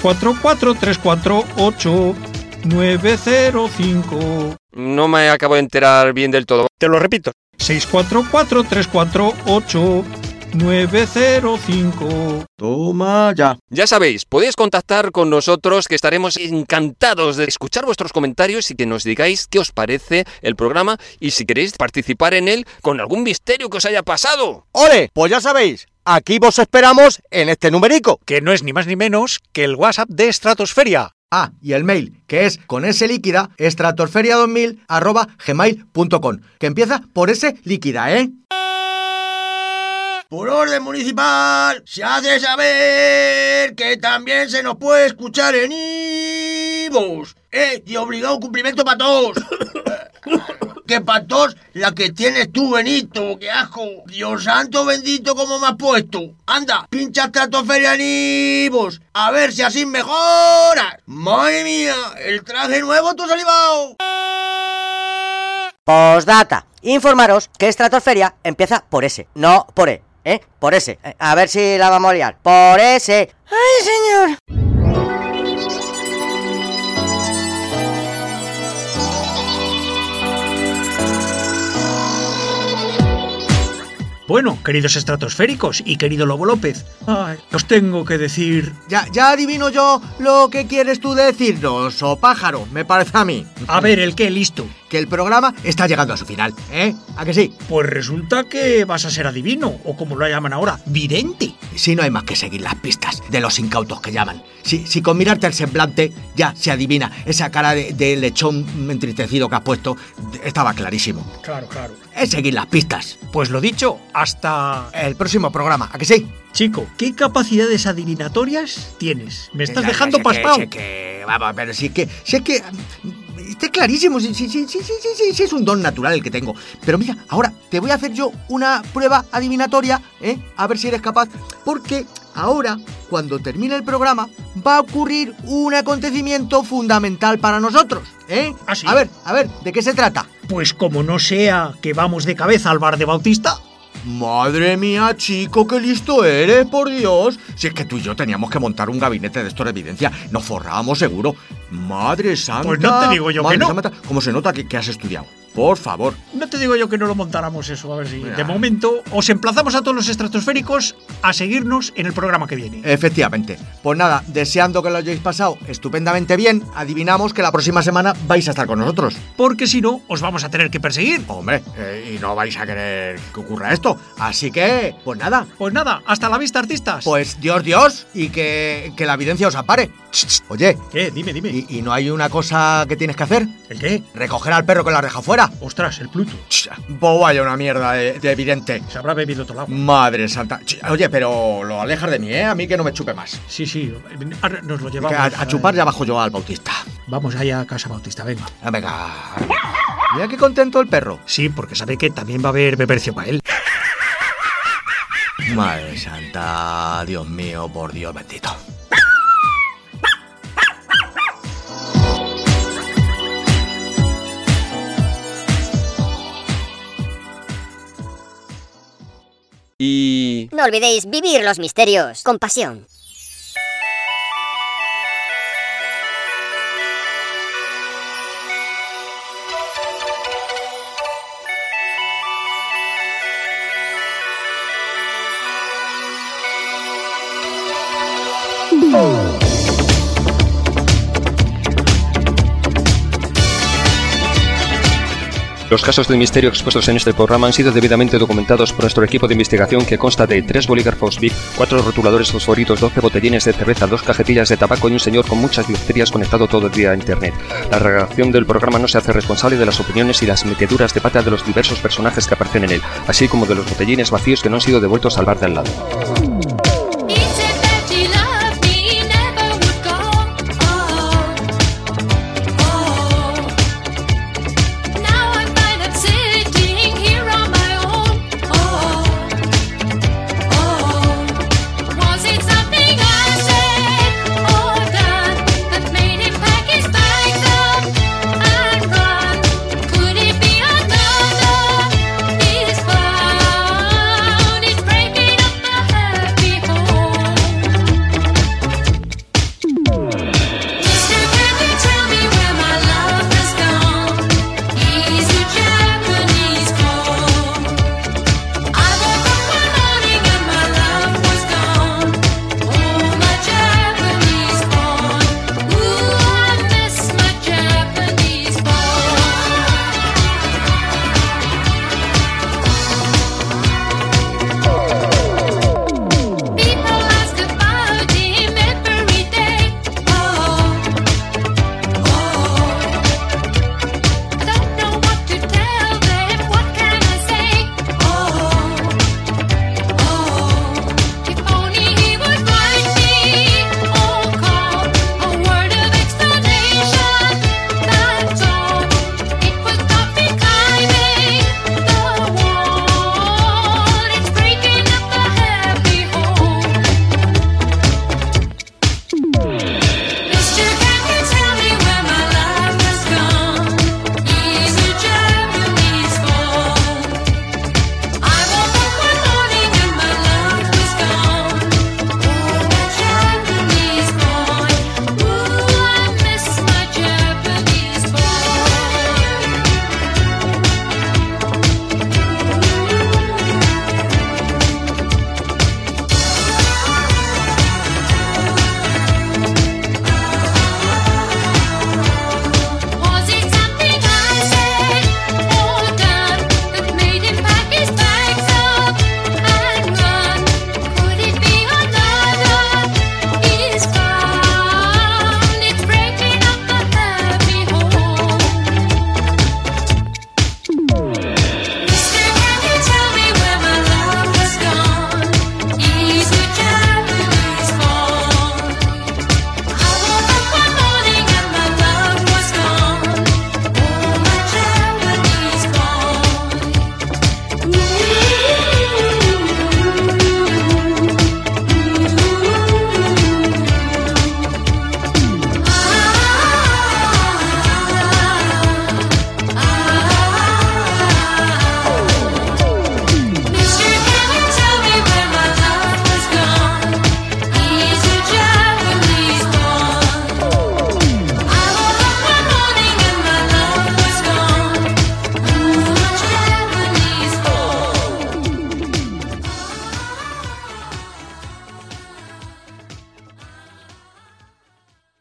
644-348-905.
No me acabo de enterar bien del todo.
Te lo repito. 644-348-905.
Toma ya.
Ya sabéis, podéis contactar con nosotros, que estaremos encantados de escuchar vuestros comentarios y que nos digáis qué os parece el programa y si queréis participar en él con algún misterio que os haya pasado.
¡Ole! Pues ya sabéis, aquí vos esperamos en este numerico.
Que no es ni más ni menos que el WhatsApp de Estratosferia.
Ah, y el mail, que es con S líquida, estratosferia2000@gmail.com, que empieza por S líquida, ¿eh?
Por orden municipal, se hace saber que también se nos puede escuchar en iVoox. Y obligado cumplimiento para todos. Que para todos la que tienes tú, Benito, qué asco. Dios santo bendito, cómo me has puesto. Anda, pincha Estratosferia en iVoox, a ver si así mejoras. Madre mía, el traje nuevo tú has salivado.
Postdata. Informaros que Estratosferia empieza por S, no por E. Por S. A ver si la vamos a liar. Por S. ¡Ay, señor!
Bueno, queridos estratosféricos y querido Lobo López, os tengo que decir...
Ya adivino yo lo que quieres tú decirnos, o pájaro, me parece a mí.
A ver, ¿el qué? Listo.
Que el programa está llegando a su final, ¿eh? ¿A que sí?
Pues resulta que vas a ser adivino, o como lo llaman ahora, vidente.
Si no hay más que seguir las pistas de los incautos que llaman. Si con mirarte el semblante ya se adivina esa cara de lechón entristecido que has puesto, estaba clarísimo.
Claro.
Es seguir las pistas.
Pues lo dicho, hasta...
el próximo programa, ¿a que sí?
Chico, ¿qué capacidades adivinatorias tienes? Me estás dejando paspao.
Vamos, pero si es que... Está clarísimo, sí, es un don natural el que tengo. Pero mira, ahora te voy a hacer yo una prueba adivinatoria, a ver si eres capaz. Porque ahora, cuando termine el programa, va a ocurrir un acontecimiento fundamental para nosotros,
¿Ah, sí?
A ver, ¿de qué se trata?
Pues como no sea que vamos de cabeza al bar de Bautista...
Madre mía, chico, qué listo eres, por Dios. Si es que tú y yo teníamos que montar un gabinete de esto de evidencia, nos forrábamos seguro. Madre santa.
Pues no te digo yo que no.
Santa, ¿cómo se nota que has estudiado? Por favor.
No te digo yo que no lo montáramos eso, a ver si... De momento, os emplazamos a todos los estratosféricos a seguirnos en el programa que viene.
Efectivamente. Pues nada, deseando que lo hayáis pasado estupendamente bien, adivinamos que la próxima semana vais a estar con nosotros.
Porque si no, os vamos a tener que perseguir.
Hombre, y no vais a querer que ocurra esto. Así que, pues nada.
Pues nada, hasta la vista, artistas.
Pues Dios, y que la evidencia os apare. Oye.
¿Qué? Dime.
¿Y no hay una cosa que tienes que hacer?
¿El qué?
Recoger al perro que la deja fuera.
Ostras, el Pluto.
Vaya una mierda de evidente.
Se habrá bebido todo el agua.
Madre santa. Oye, pero lo alejas de mí, A mí que no me chupe más.
Sí. Ahora nos lo llevamos.
A chupar ya bajo yo al Bautista.
Vamos allá a casa Bautista, venga.
Venga.
Mira qué contento el perro.
Sí, porque sabe que también va a haber bebercio para él.
Madre santa, Dios mío, por Dios bendito.
Y...
No olvidéis vivir los misterios con pasión.
Los casos de misterio expuestos en este programa han sido debidamente documentados por nuestro equipo de investigación, que consta de 3 bolígrafos Bic, 4 rotuladores fosforitos, 12 botellines de cerveza, 2 cajetillas de tabaco y un señor con muchas bacterias conectado todo el día a internet. La redacción del programa no se hace responsable de las opiniones y las meteduras de pata de los diversos personajes que aparecen en él, así como de los botellines vacíos que no han sido devueltos al bar de al lado.